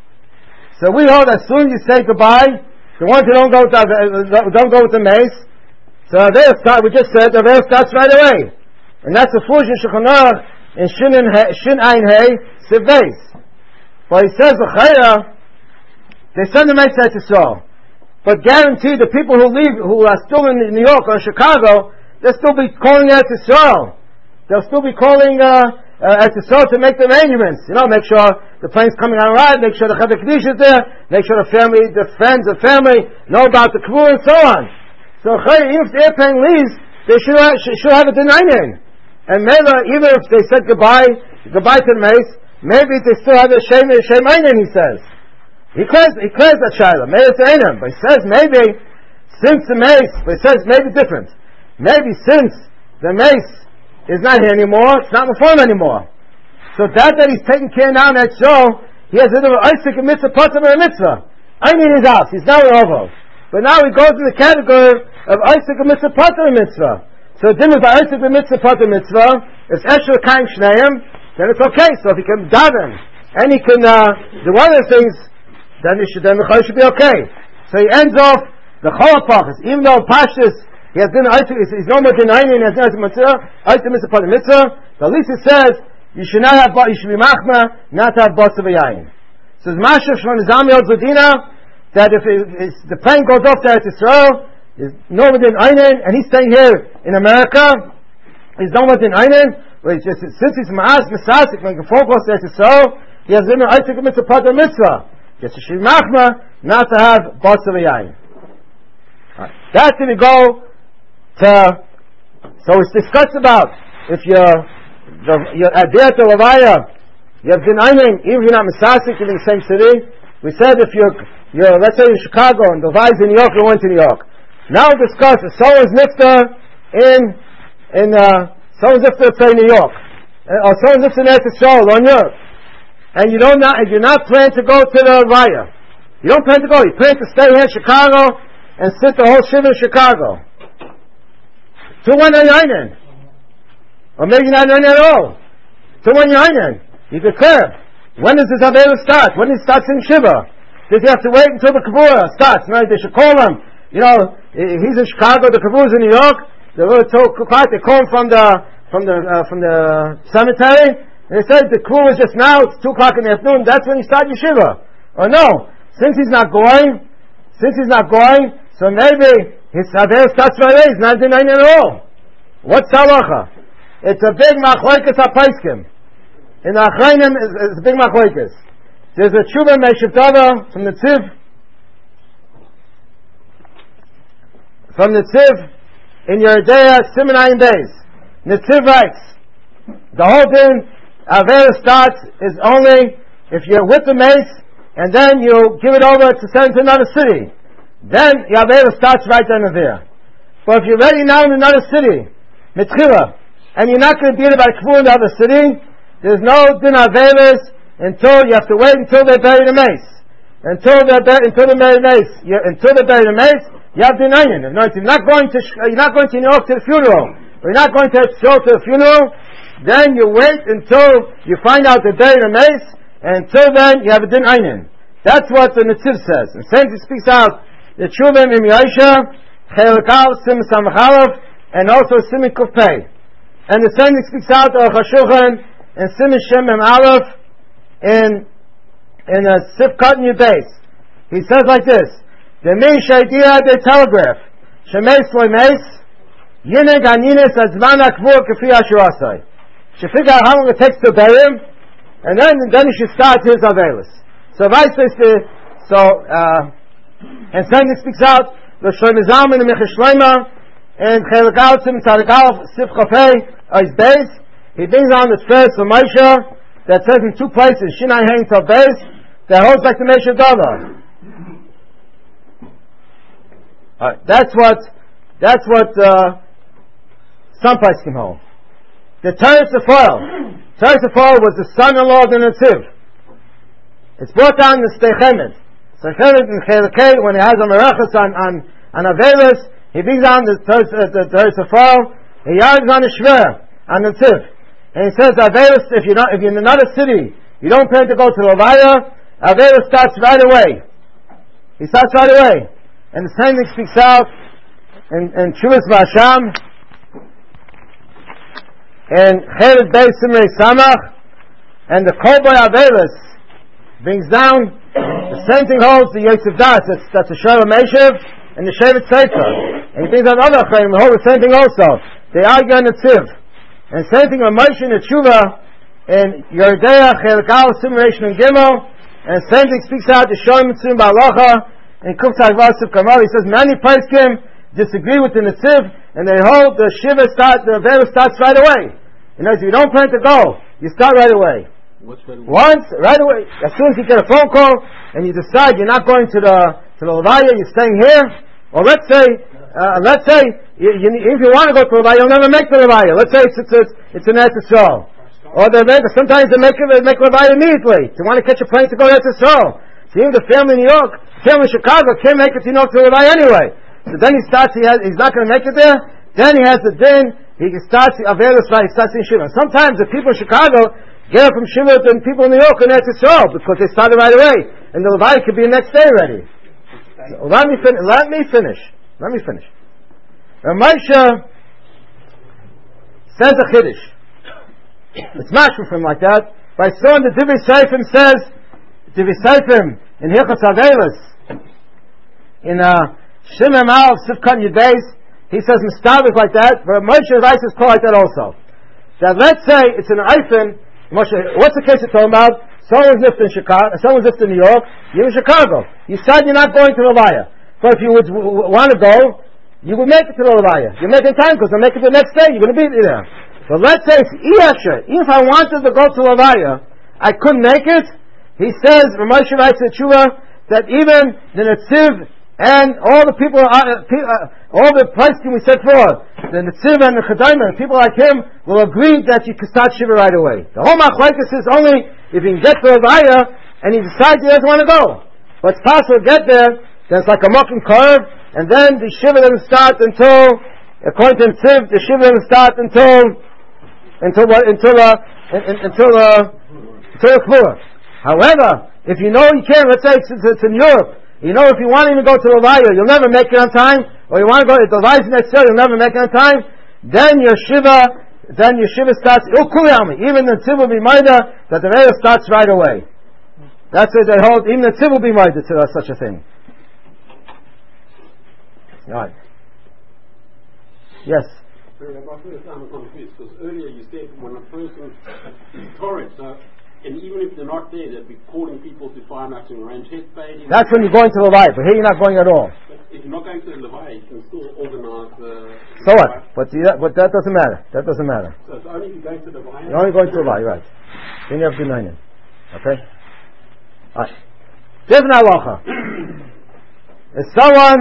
so we hold as soon as you say goodbye, the ones who don't go with the, don't go with the mace, so they start. We just said the veil starts right away, and that's the full Shulchan Aruch in Shin Shin Ein Hey Siv Beis. But he says the Chayra, they send the mace to Eretz Yisrael, but guaranteed the people who leave, who are still in New York or Chicago, they'll still be calling Eretz Yisrael. They'll still be calling uh, uh, Eretz Yisrael to make the arrangements. You know, make sure the plane's coming on right, make sure the Chavei Kedish is there, make sure the family, the friends, the family know about the crew and so on. So, even if the airplane leaves, they should have, should have a denying. And maybe, even if they said goodbye, goodbye to the mace, maybe they still have a shame, a shame einin, he says. He clears, he clears that Shiloh. Maybe it's einem. But he says maybe, since the mace, but he says maybe different. Maybe since the mace is not here anymore, it's not in the form anymore. So that that he's taking care now in that show, he has a little Isaac and mitzvah, part of a mitzvah. I need his house. He's now in Ovo. But now he goes in the category of Isaac and mitzvah, part of a mitzvah. So the difference by Isaac and mitzvah, part of a mitzvah, is Esher Kaim Shneim, then it's okay. So if he can daven, and he can uh, do other things, then he should, then the Chol should be okay. So he ends off the Chol Pachas, even though Pashtus, he has been Isaac, he's no more denying, he has no mitzvah, Isaac mitzvah, part of a mitzvah, but at least it says, you should not have, you should be machma, not to have bos of a yayin. So it's Mashav Shlomo Zalman Zudina, that if, it, if the plane goes off to Eretz Yisrael, is no more than Einin, and he's staying here in America, he's no more than Einin, but it's just, since he's Ma'as, Mesasik, when he phone calls to Eretz Yisrael, he has been an Isaac mitzvah, part of a mitzvah. Just you should be machma, not to have bos of a yayin. That's if you go to, so it's discussed about, if you're, The, you're adhere to Levaya, you have been Einin, even if you're not Mesasik in the same city. We said if you're, you're let's say in Chicago and Levaya is in New York, you went to New York. Now we discuss if someone's nifter in, in, uh, someone's nifter, let's say in New York, or someone's nifter in Eretz Yisrael, on Europe, and you don't not, and you're not planning to go to the Levaya. You don't plan to go, you plan to stay here in Chicago and sit the whole shiva in Chicago. To one Einin. Or maybe not knowing at all. So when you're in, you declare, when does this Avera start? When does it start in Shiva? Does he have to wait until the Kavura starts? No, they should call him. You know, he's in Chicago, the Kavura's in New York. They were told, they call him from the, from the, uh, from the cemetery. And they said the crew is just now, it's two o'clock in the afternoon, that's when you start your Shiva. Or no, since he's not going, since he's not going, so maybe his Avera starts right away, he's not denying at all. What's halacha? It's a big machlokes hapaiskim. In the Achrayim, it's a big machlokes. There's a tshuva meishetava from the Tziv, from the Tziv in Yeridea Siman Ayin Beis. The Tziv writes, the whole din Avera starts is only if you're with the mace and then you give it over to send to another city. Then the Avera starts right then and there. But if you're ready now in another city, mitchila, and you're not going to be able to Kavur in the other city, there's no din averes until you have to wait until they bury the mace. Until they bury, until they bury the mace. You, until they bury the mace, you have din einin. If not, you're not going to you're not going to New York to the funeral, or you're not going to show to the funeral, then you wait until you find out they bury the mace, and until then you have a din einin. That's what the Netziv says. And since he speaks out the Chuvim im Yaisha, Chelakal Sim Samachalov, and also Simin Kufpei. And the same thing speaks out of Chashulchan and Siman Shem Mem Aleph in in a Sif Katan Yudbeis. He says like this: The min shaidia the telegraph. Shemeis loimeis. Yinig aninis azman akvur kafi ashurasai. She figure out how long it takes to bury him, and then then he should start his avelis. So vice versa. So uh, and Sandy speaks out the Shloimeh and the Michal Shloima and Chelik Tzim Tzadikal Sif Chafei is base. He brings on the first of Moshe that says in two places Shinai Hein Tov Beis that holds like the Moshe Dava. Uh, that's what that's what uh, some place came home. The Teres Sephora. Teres Sephora was the son-in-law of the Netziv. It's brought down in the Steichemet. Steichemet in Chelikei, when he has a merachas on on on Avelis, he brings down the Teres Sephora. He yards on the Shver on the Netziv, and he says Avelis. If you're not, if you're in another city, you don't plan to go to Levaya. Avelis starts right away. He starts right away, and the same thing speaks out in in Chuvas Vasham. And Chelik Beis Simrei Samach, and the Kolboy Avelis brings down the same thing holds the Yosef Das. That's that's the Shalom Meshev and the Shevet Sefer. And he brings down other Chayim hold the same thing also. They argue on the Tziv. And same thing on Moshe and the Tshuva and Yerdea Chelik Al Simrei and Gimel. And same thing speaks out the Shalom Mitzvim Ba'alacha and Kuftzak Vasif Kamal. He says many Paiskim disagree with the Netziv, and they hold the Shiva start the Avelis starts right away. You know, if you don't plan to go, you start right away. What's right away? Once, right away. As soon as you get a phone call and you decide you're not going to the to the Levaya, you're staying here. Or let's say, uh, let's say you, you, if you want to go to the Levaya, you'll never make the Levaya. Let's say it's it's it's, it's an Eretz Yisrael. Or they make, sometimes they make they make Levaya immediately. They want to catch a plane to go to Eretz Yisrael. So even the family in New York, family in Chicago can't make it to New York to the Levaya anyway. So then he starts. He has, he's not going to make it there. Then he has the din. He starts Avelis right. He starts in Shiva. Sometimes the people in Chicago get up from Shiva than people in New York and Eretz Yisrael because they started right away, and the Levaya could be the next day ready. So let me fin- Let me finish. Let me finish. Rav Moshe says a chiddush. It's mashma from like that. But I saw in the Divrei Seifim says Divrei Seifim in Hilchos Avelis in uh, Shimon Al Sifkan Yudbeis. He says mistabik like that, but Moshe Rice is called like that also. That let's say it's an eifin. Moshe, what's the case you're talking about? Someone's lived in Chicago, someone's lived in New York. You're in Chicago. You said you're not going to the Levaya, but if you would w- w- want to go, you would make it to the Levaya. You're making time because they'll make it the next day. You're going to be there. But let's say it's Iyasher. If I wanted to go to Levaya, I couldn't make it. He says, Moshe Rice the Tshuva, that even the Netziv and all the people, uh, uh, all the places we said for the Netziv and the Chedayim, people like him will agree that you can start Shiva right away. The whole Machlekes is only if you can get to Levaya and he decides he doesn't want to go. But it's possible to get there, then it's like a mucking curve, and then the Shiva doesn't start until, according to Netziv, the Shiva doesn't start until, until what, until, uh, until, uh, until the Kfura. However, if you know you can, let's say it's, it's, it's in Europe, you know, if you want to go to the Levaya, you'll never make it on time, or you want to go, if the Levaya's next year, you'll never make it on time, then your Shiva, then your Shiva starts, even the Tziv will be Maida, that the Raya starts right away. That's what they hold, even the Tziv will be Maida to such a thing. Right. Yes? Because earlier you said when a person is torrid, so and even if they're not there, they'd be calling people to find out and arrange head fading. That's when you're going to the Levaya, but here you're not going at all. But if you're not going to the Levaya, you can still organize the... So what? But, that, but that doesn't matter. That doesn't matter. So it's only if you're going to the Levaya? You're only going to the Levaya, right. Then you have to do nine. Okay? Alright. Different halacha. If someone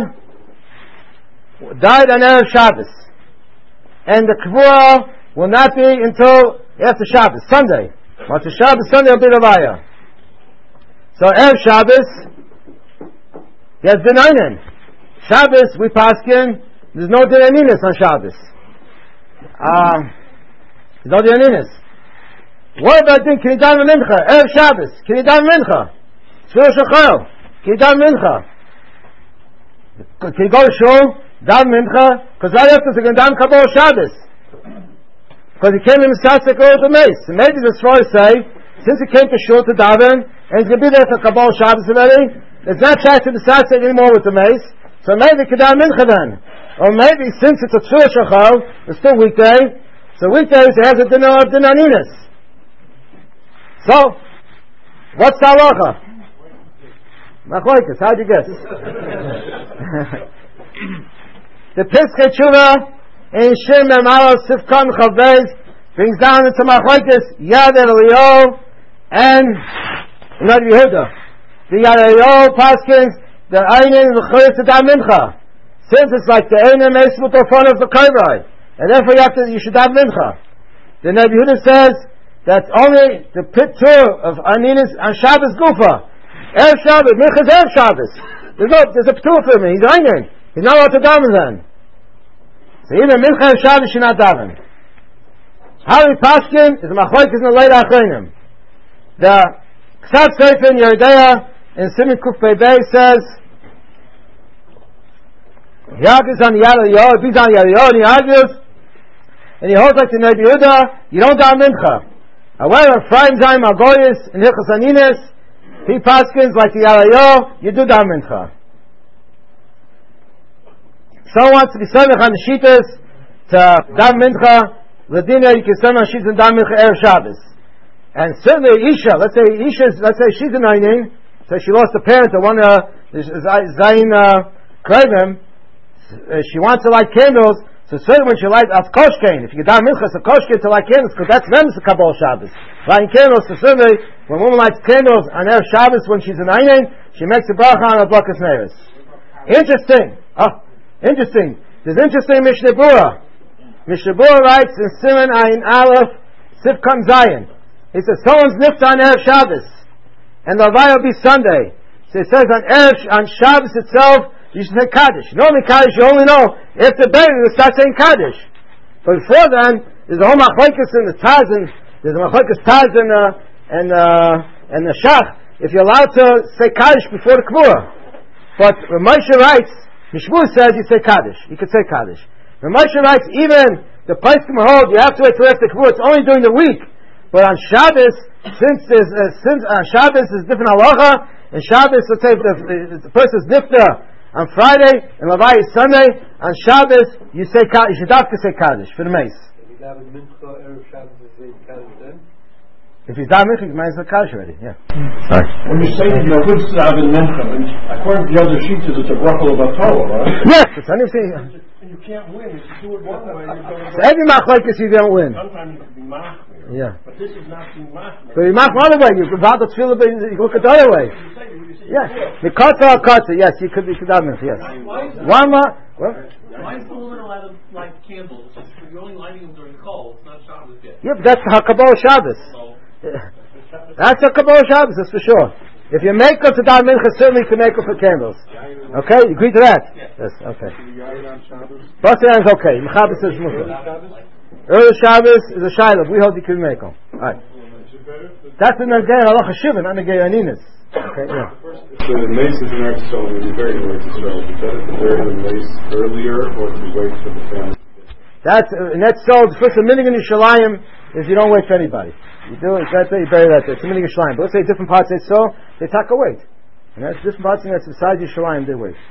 died on Erev Shabbos, and the Kavua will not be until after Shabbos, Sunday. Once the Shabbos, Sunday will be Levaya. So Erev Shabbos, there's Dinainin. Shabbos, we paskin, there's no Dinaininis on Shabbos. Uh, there's no Dinaininis. What about then, can you daven Mincha? Erev Shabbos, can you daven Mincha? Shul Shachal, can you daven Mincha? Can you go to Shul, daven Mincha? Because right after they're going to daven Kabbalah Shabbos. Because he came in the Sasek or the Mace. And maybe the Sfoy say, since he came to Shul to daven, and he's going to be there for Kabbalah Shabbos already, it's not trying to decide anymore with the mace, so maybe Kedar Mincha then. Or maybe since it's a Tfilah Shachar, it's still weekday, so weekdays it has a dinner of Dinaninas. So, what's the halacha? Machlokes, how'd you guess? The Piskei Tshuva in Shir Mem Aleph Sifkan Chavez brings down into Machlokes Yad Eliyahu and Rabbi Yehuda. The Yad Eliyahu paskins the Einin and the Chayes to Dam Mincha. Since it's like the Einin Meis Mutafon of the Kairai, and therefore you have to you should have Mincha. The Rabbi Yehuda says that's only the pit tour of Aninis on Shabbos Gufa. Erev Shabbos, Mincha is Erev Shabbos. There's no there's a tour for him. He's Einin. He's not allowed to daven then. So even Mincha and Shabbos should not daven. How we paskin is Machlokes in the late Achronim. The Ksat Sefer in Yeridea in Siman Kuf Pei Bei says he argues on the Yad Eliyahu, if he's on the Yad Eliyahu and he argues and he holds like the Rabbi Yehuda, you don't daven Mincha. However, Ephraim Zayin Magoyis in Hilchos Aninis, he paskins like the Yad Eliyahu, you do daven Mincha. Someone wants to be Samech on the Shitas to daven Mincha, Ladina, you can send on Shitas and daven Mincha Erev Shabbos. And certainly Isha, let's say Isha, let's say she's an Einin, so she lost a parent, the one, uh, Zayin, uh, Krevim, uh, she wants to light candles, so certainly when she lights, that's Koshkein. If you get down Mincha, it's a Koshkein to light candles, because that's them, it's a Kabbalah Shabbos. Lighting candles, so certainly, when a woman lights candles on Erev Shabbos, when she's an Einin, she makes a bracha on a Blakas Neres. Interesting. Oh, interesting. There's interesting Mishnah Berurah. Mishnah Berurah writes in Siman Ayin Aleph, Sifkan Zayin. He says, someone's nifta on Erev Shabbos, and the Levaya will be Sunday. So he says on Erev, on Shabbos itself, you should say Kaddish. Normally Kaddish you only know after the baby you start saying Kaddish. But before then, there's a whole Machlokes in the Taz, and there's a Machlokes Taz and uh, and uh, and the Shach. If you're allowed to say Kaddish before the K'vura. But when Moshe writes, Mishmur says you say Kaddish. You could say Kaddish. When Moshe writes, even the place can hold, you have to wait till after the K'vura. It's only during the week. But on Shabbos, since there's uh, since on Shabbos is different halacha, and Shabbos, let's say if the, if the person's nifta on Friday and Levi is Sunday, on Shabbos you say you should have to say Kaddish for the mace. If he's daven Mincha, he's might as well Kaddish already. Yeah. Sorry. When you say that you're good to daven Mincha, according to the other sheets, it's a bracha of a Torah, right? Yes, it's anything. And you can't win. If you do it one way, you're going to. So every machlokes you don't win. Sometimes you can be machmir. Yeah. But this is not being machmir. But you mach the other way. You can the tefillah, but you look at the other way. Yes. The kata or kata. Yes, you could. You could daven Mincha. Yes. One more. Why is the woman allowed to light candles? You're only lighting them during Chol. It's not Shabbos yet. Yeah, but that's Hakabah Shabbos. So, that's Hakabah Shabbos, that's for sure. If you make up to daven Mincha, certainly you can make up for candles. Okay, you agree to that? Yes. Okay. Basiyan is okay. Mechaber says Musa. Early Shabbos is a Shiloh. We hold you can make them. All right. That's the Nagay Halacha Shiva, not Nagay Aninis. Okay. Yeah. So the mace is an Eretz Yisrael, when you're burying the Eretz Yisrael, is it better to bury the mace earlier or to wait for the family? That's uh, and that's sold. First, the minig in Yerushalayim is you don't wait for anybody. You do it that day, you bury that day. It's a minig Yerushalayim. But let's say different parts they sow, they take a wait. And that's different parts and that's besides Yerushalayim they wait.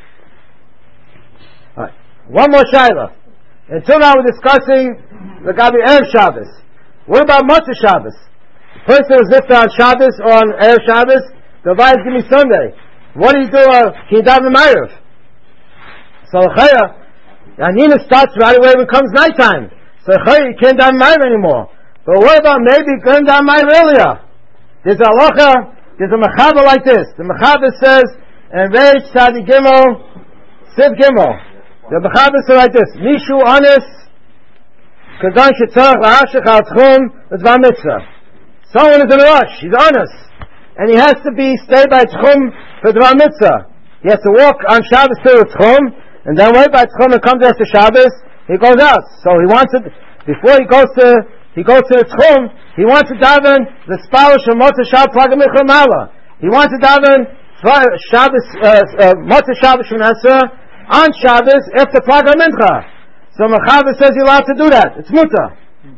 All right. One more shaila. Until now we're discussing the Gabi Erev Shabbos. What about Motzei Shabbos? The person who's lifted on Shabbos or on Erev Shabbos, the Levi's give me Sunday. What do you do? Uh, can you daven Ma'ariv? So L'chaya, Anina starts right away when it comes nighttime. So you can't daven Ma'ariv anymore. But what about maybe going down Ma'ariv earlier? There's a halacha, there's a mechaber like this. The mechaber says, and Reish Tzadi Gimel, Siv Gimel. The mechaber says like this: Mishu Anis, Kadan Shetzarach La'ashich Al Tchum, L'Dvar Mitzvah. Someone is in a rush. He's honest. And he has to be stay by Tchum for Dvar Mitzvah. He has to walk on Shabbos to the Tchum, and then wait by Tchum and comes after Shabbos, he goes out. So he wants it, before he goes to, he goes to the Tchum, he wants to daven the Spalish of Motzei Shabbos Plagam Michal Mala. He wants to daven Shabbos, uh, uh, Motzei Shabbos Shemesra on Shabbos after Plagam Mincha. So Mechaber says you're allowed to do that. It's Muta.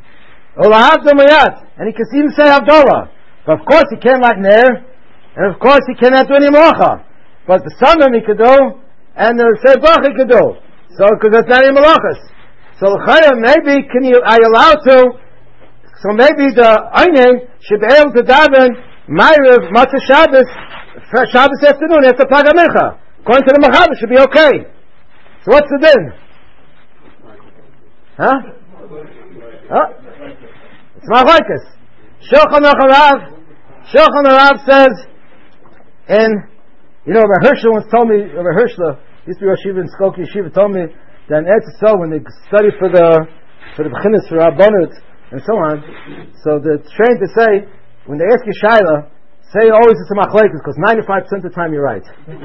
And he can even say Havdalah. But of course he can't light Ner, and of course he cannot do any Mocha. but the summon he could do, and the say brach he could do. So, because that's not in malachas. So, l'chayah, maybe can you? Are you allowed to? So maybe the einin should be able to daven Ma'ariv Matzah Shabbos Shabbos afternoon after Plag HaMincha. According to the Mechaber, should be okay. So what's the din? Huh? Huh? It's Machlokes. Shulchan Aruch Rav, Shulchan Aruch Rav says, and you know, Rabbi Hershel once told me, Rabbi Hershel used to be Rosh Yeshiva in Skokie Yeshiva, told me that in Eretz Yisrael when they study for the for the Bechinas for Rabbanut and so on, so they're trained to say when they ask you Shaila, say always it's a Machlokes because ninety-five percent of the time you're right.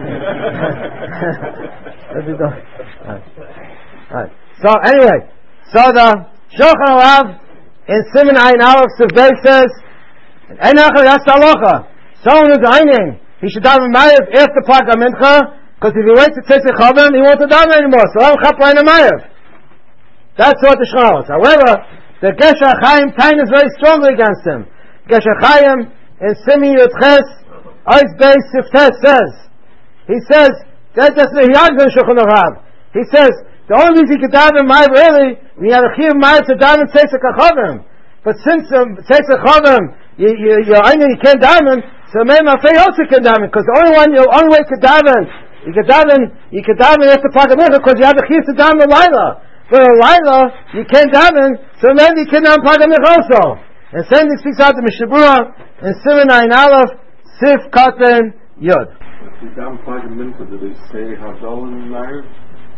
Right. Right. So anyway, so the Shulchan Aruch Rav in Siman Ayin Aleph Sivbei says, "Einachar that's halacha. Someone who's eining, he should daven Ma'ariv after Plag HaMincha, because if he waits to Tzitzi Chavim, he won't daven anymore. So I'm chap lein Ma'ariv." That's what the Shulchan Aruch. However, the Gesher Chaim Tain is very strongly against him. Gesher Chaim in Siman Yudches Ois Beis Siftes says, he says that that's the Hiyagdon Shulchan Aruch Rav. He says the only reason he could daven Ma'ariv early, when you have a chiyuv Ma'ariv to daven Tzitzi Chavim. But since um, Tzitzi Chavim, you you you you can't daven, so maybe Mafei also can daven, because the only one the only way to daven, you can daven you can daven after Plag HaMincha because you have a chiyuv to daven the Laila. For a Laila you can't daven, so maybe you can daven Plag HaMincha also. And same thing speaks out to Mishnah Berurah in Siman Ayin Aleph Sif Katan Yud. If you daven Plag HaMincha, do they say Havdalah in Ma'ariv?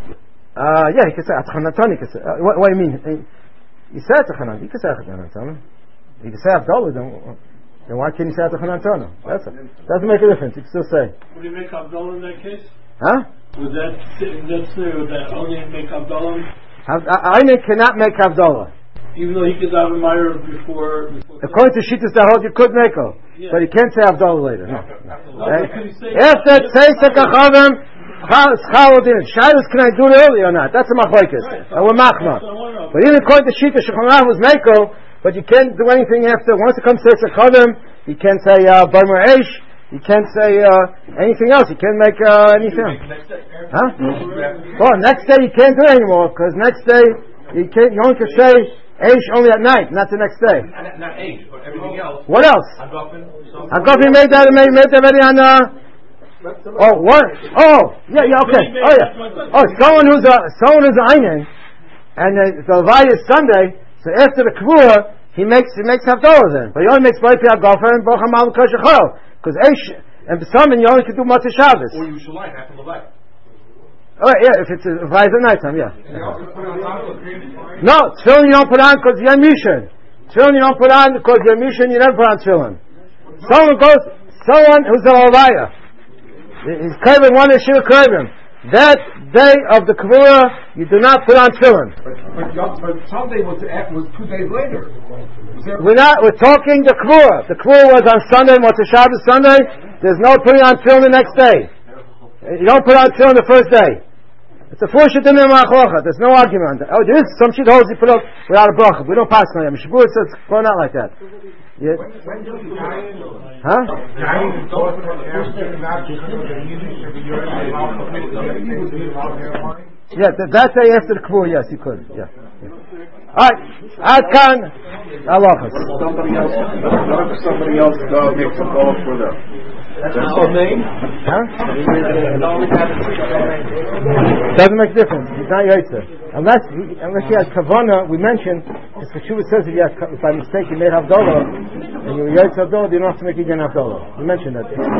Uh, yeah, you can say Atchanatan. You can say. Uh, what, what do you mean? You say Atchanatan. You can say Atchanatan. You can say Havdalah. Then, then why can't you say Atchanatan? That's it. Doesn't make a difference. You can still say. Would you make Havdalah in that case? Huh? Would that that scenario would that only make Havdalah? Einik cannot make Havdalah. Even though he could have a Ma'ariv before, before. According to Shittas Dahod, you could make her, yeah. But you can't say Havdalah later. No. no. After Tzeitzei Kachavim. Shilas, can I do it early or not? That's a machlokes. Right. We're machma. But even according to Shita, Shulchan Aruch was meko, but you can't do anything after. Once it comes to Tzeitzei, you can't say Bar Me'esh. You can't say uh, anything else. You can't make uh, anything. Huh? Well, next day you can't do it anymore because next day you can't. You only can say Eish only at night, not the next day. Not, not Eish, but everything else. What else? Hagafin. Hagafin made that. Made, made that already on. Uh, Oh, what? Oh, yeah, yeah, okay. Oh, yeah. Oh, someone who's a someone who's a einin, and uh, the Levi is Sunday. So after the Kavua, he makes he makes Havdalah then, but he only makes B'Rei Hagafen and Baruch Hamal Kashachol, because Eish and B'Samin you only can do Matzah Shabbos. Or you should like after Levi. Oh yeah, if it's a Levi at nighttime, yeah. No, tefillin you don't put on because you're Mishan. Tefillin you don't put on because you're Mishan. You never put on tefillin. Someone goes, someone who's a Levi. He's Kavim, one is Shir Kavim. That day of the Kavura, you do not put on tefillin. But, but, but Sunday was, was two days later. We're not, we're talking the Kavura. The Kavura was on Sunday, Motzei Shabbos Sunday. There's no putting on tefillin the next day. You don't put on tefillin the first day. It's a full shit in the Machlocha. There's no argument on that. Oh, there is some shit holds you put up without a bracha. We don't pass on them. Shavuot says, go not like that. Yeah. Huh? Yeah, that, that day after the Kavur, yes, you could. Yeah. Alright, Adkan, halachas. Somebody else, what if somebody else uh, makes a call for them? That's an old name? Huh? Doesn't make a difference. He's not Yaitzer. Unless he, unless he has Kavana, we mentioned, as the Shuvah says, if, you have, if by mistake you made Havdalah, and you were Yaitzer Havdalah, you don't have to make again Havdalah. We mentioned that. And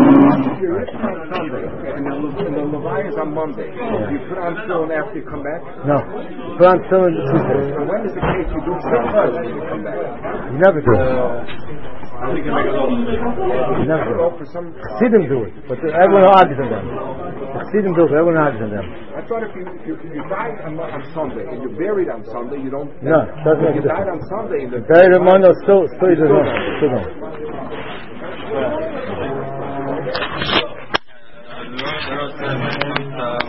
the Levi is on Monday. Yeah. You put on tefillin after you come back? No. Put on tefillin Tuesday. So when is the case you do tefillin when you come back? You never do. I think you make a little. You never do. For some Chassidim do it, but everyone argues on them. The Chassidim do it, but everyone argues on them. I thought if you, if you die on, on Sunday and you're buried on Sunday, you don't. No, it doesn't make a you died difference. on Sunday. Buried on Monday, still, still you don't. Still don't.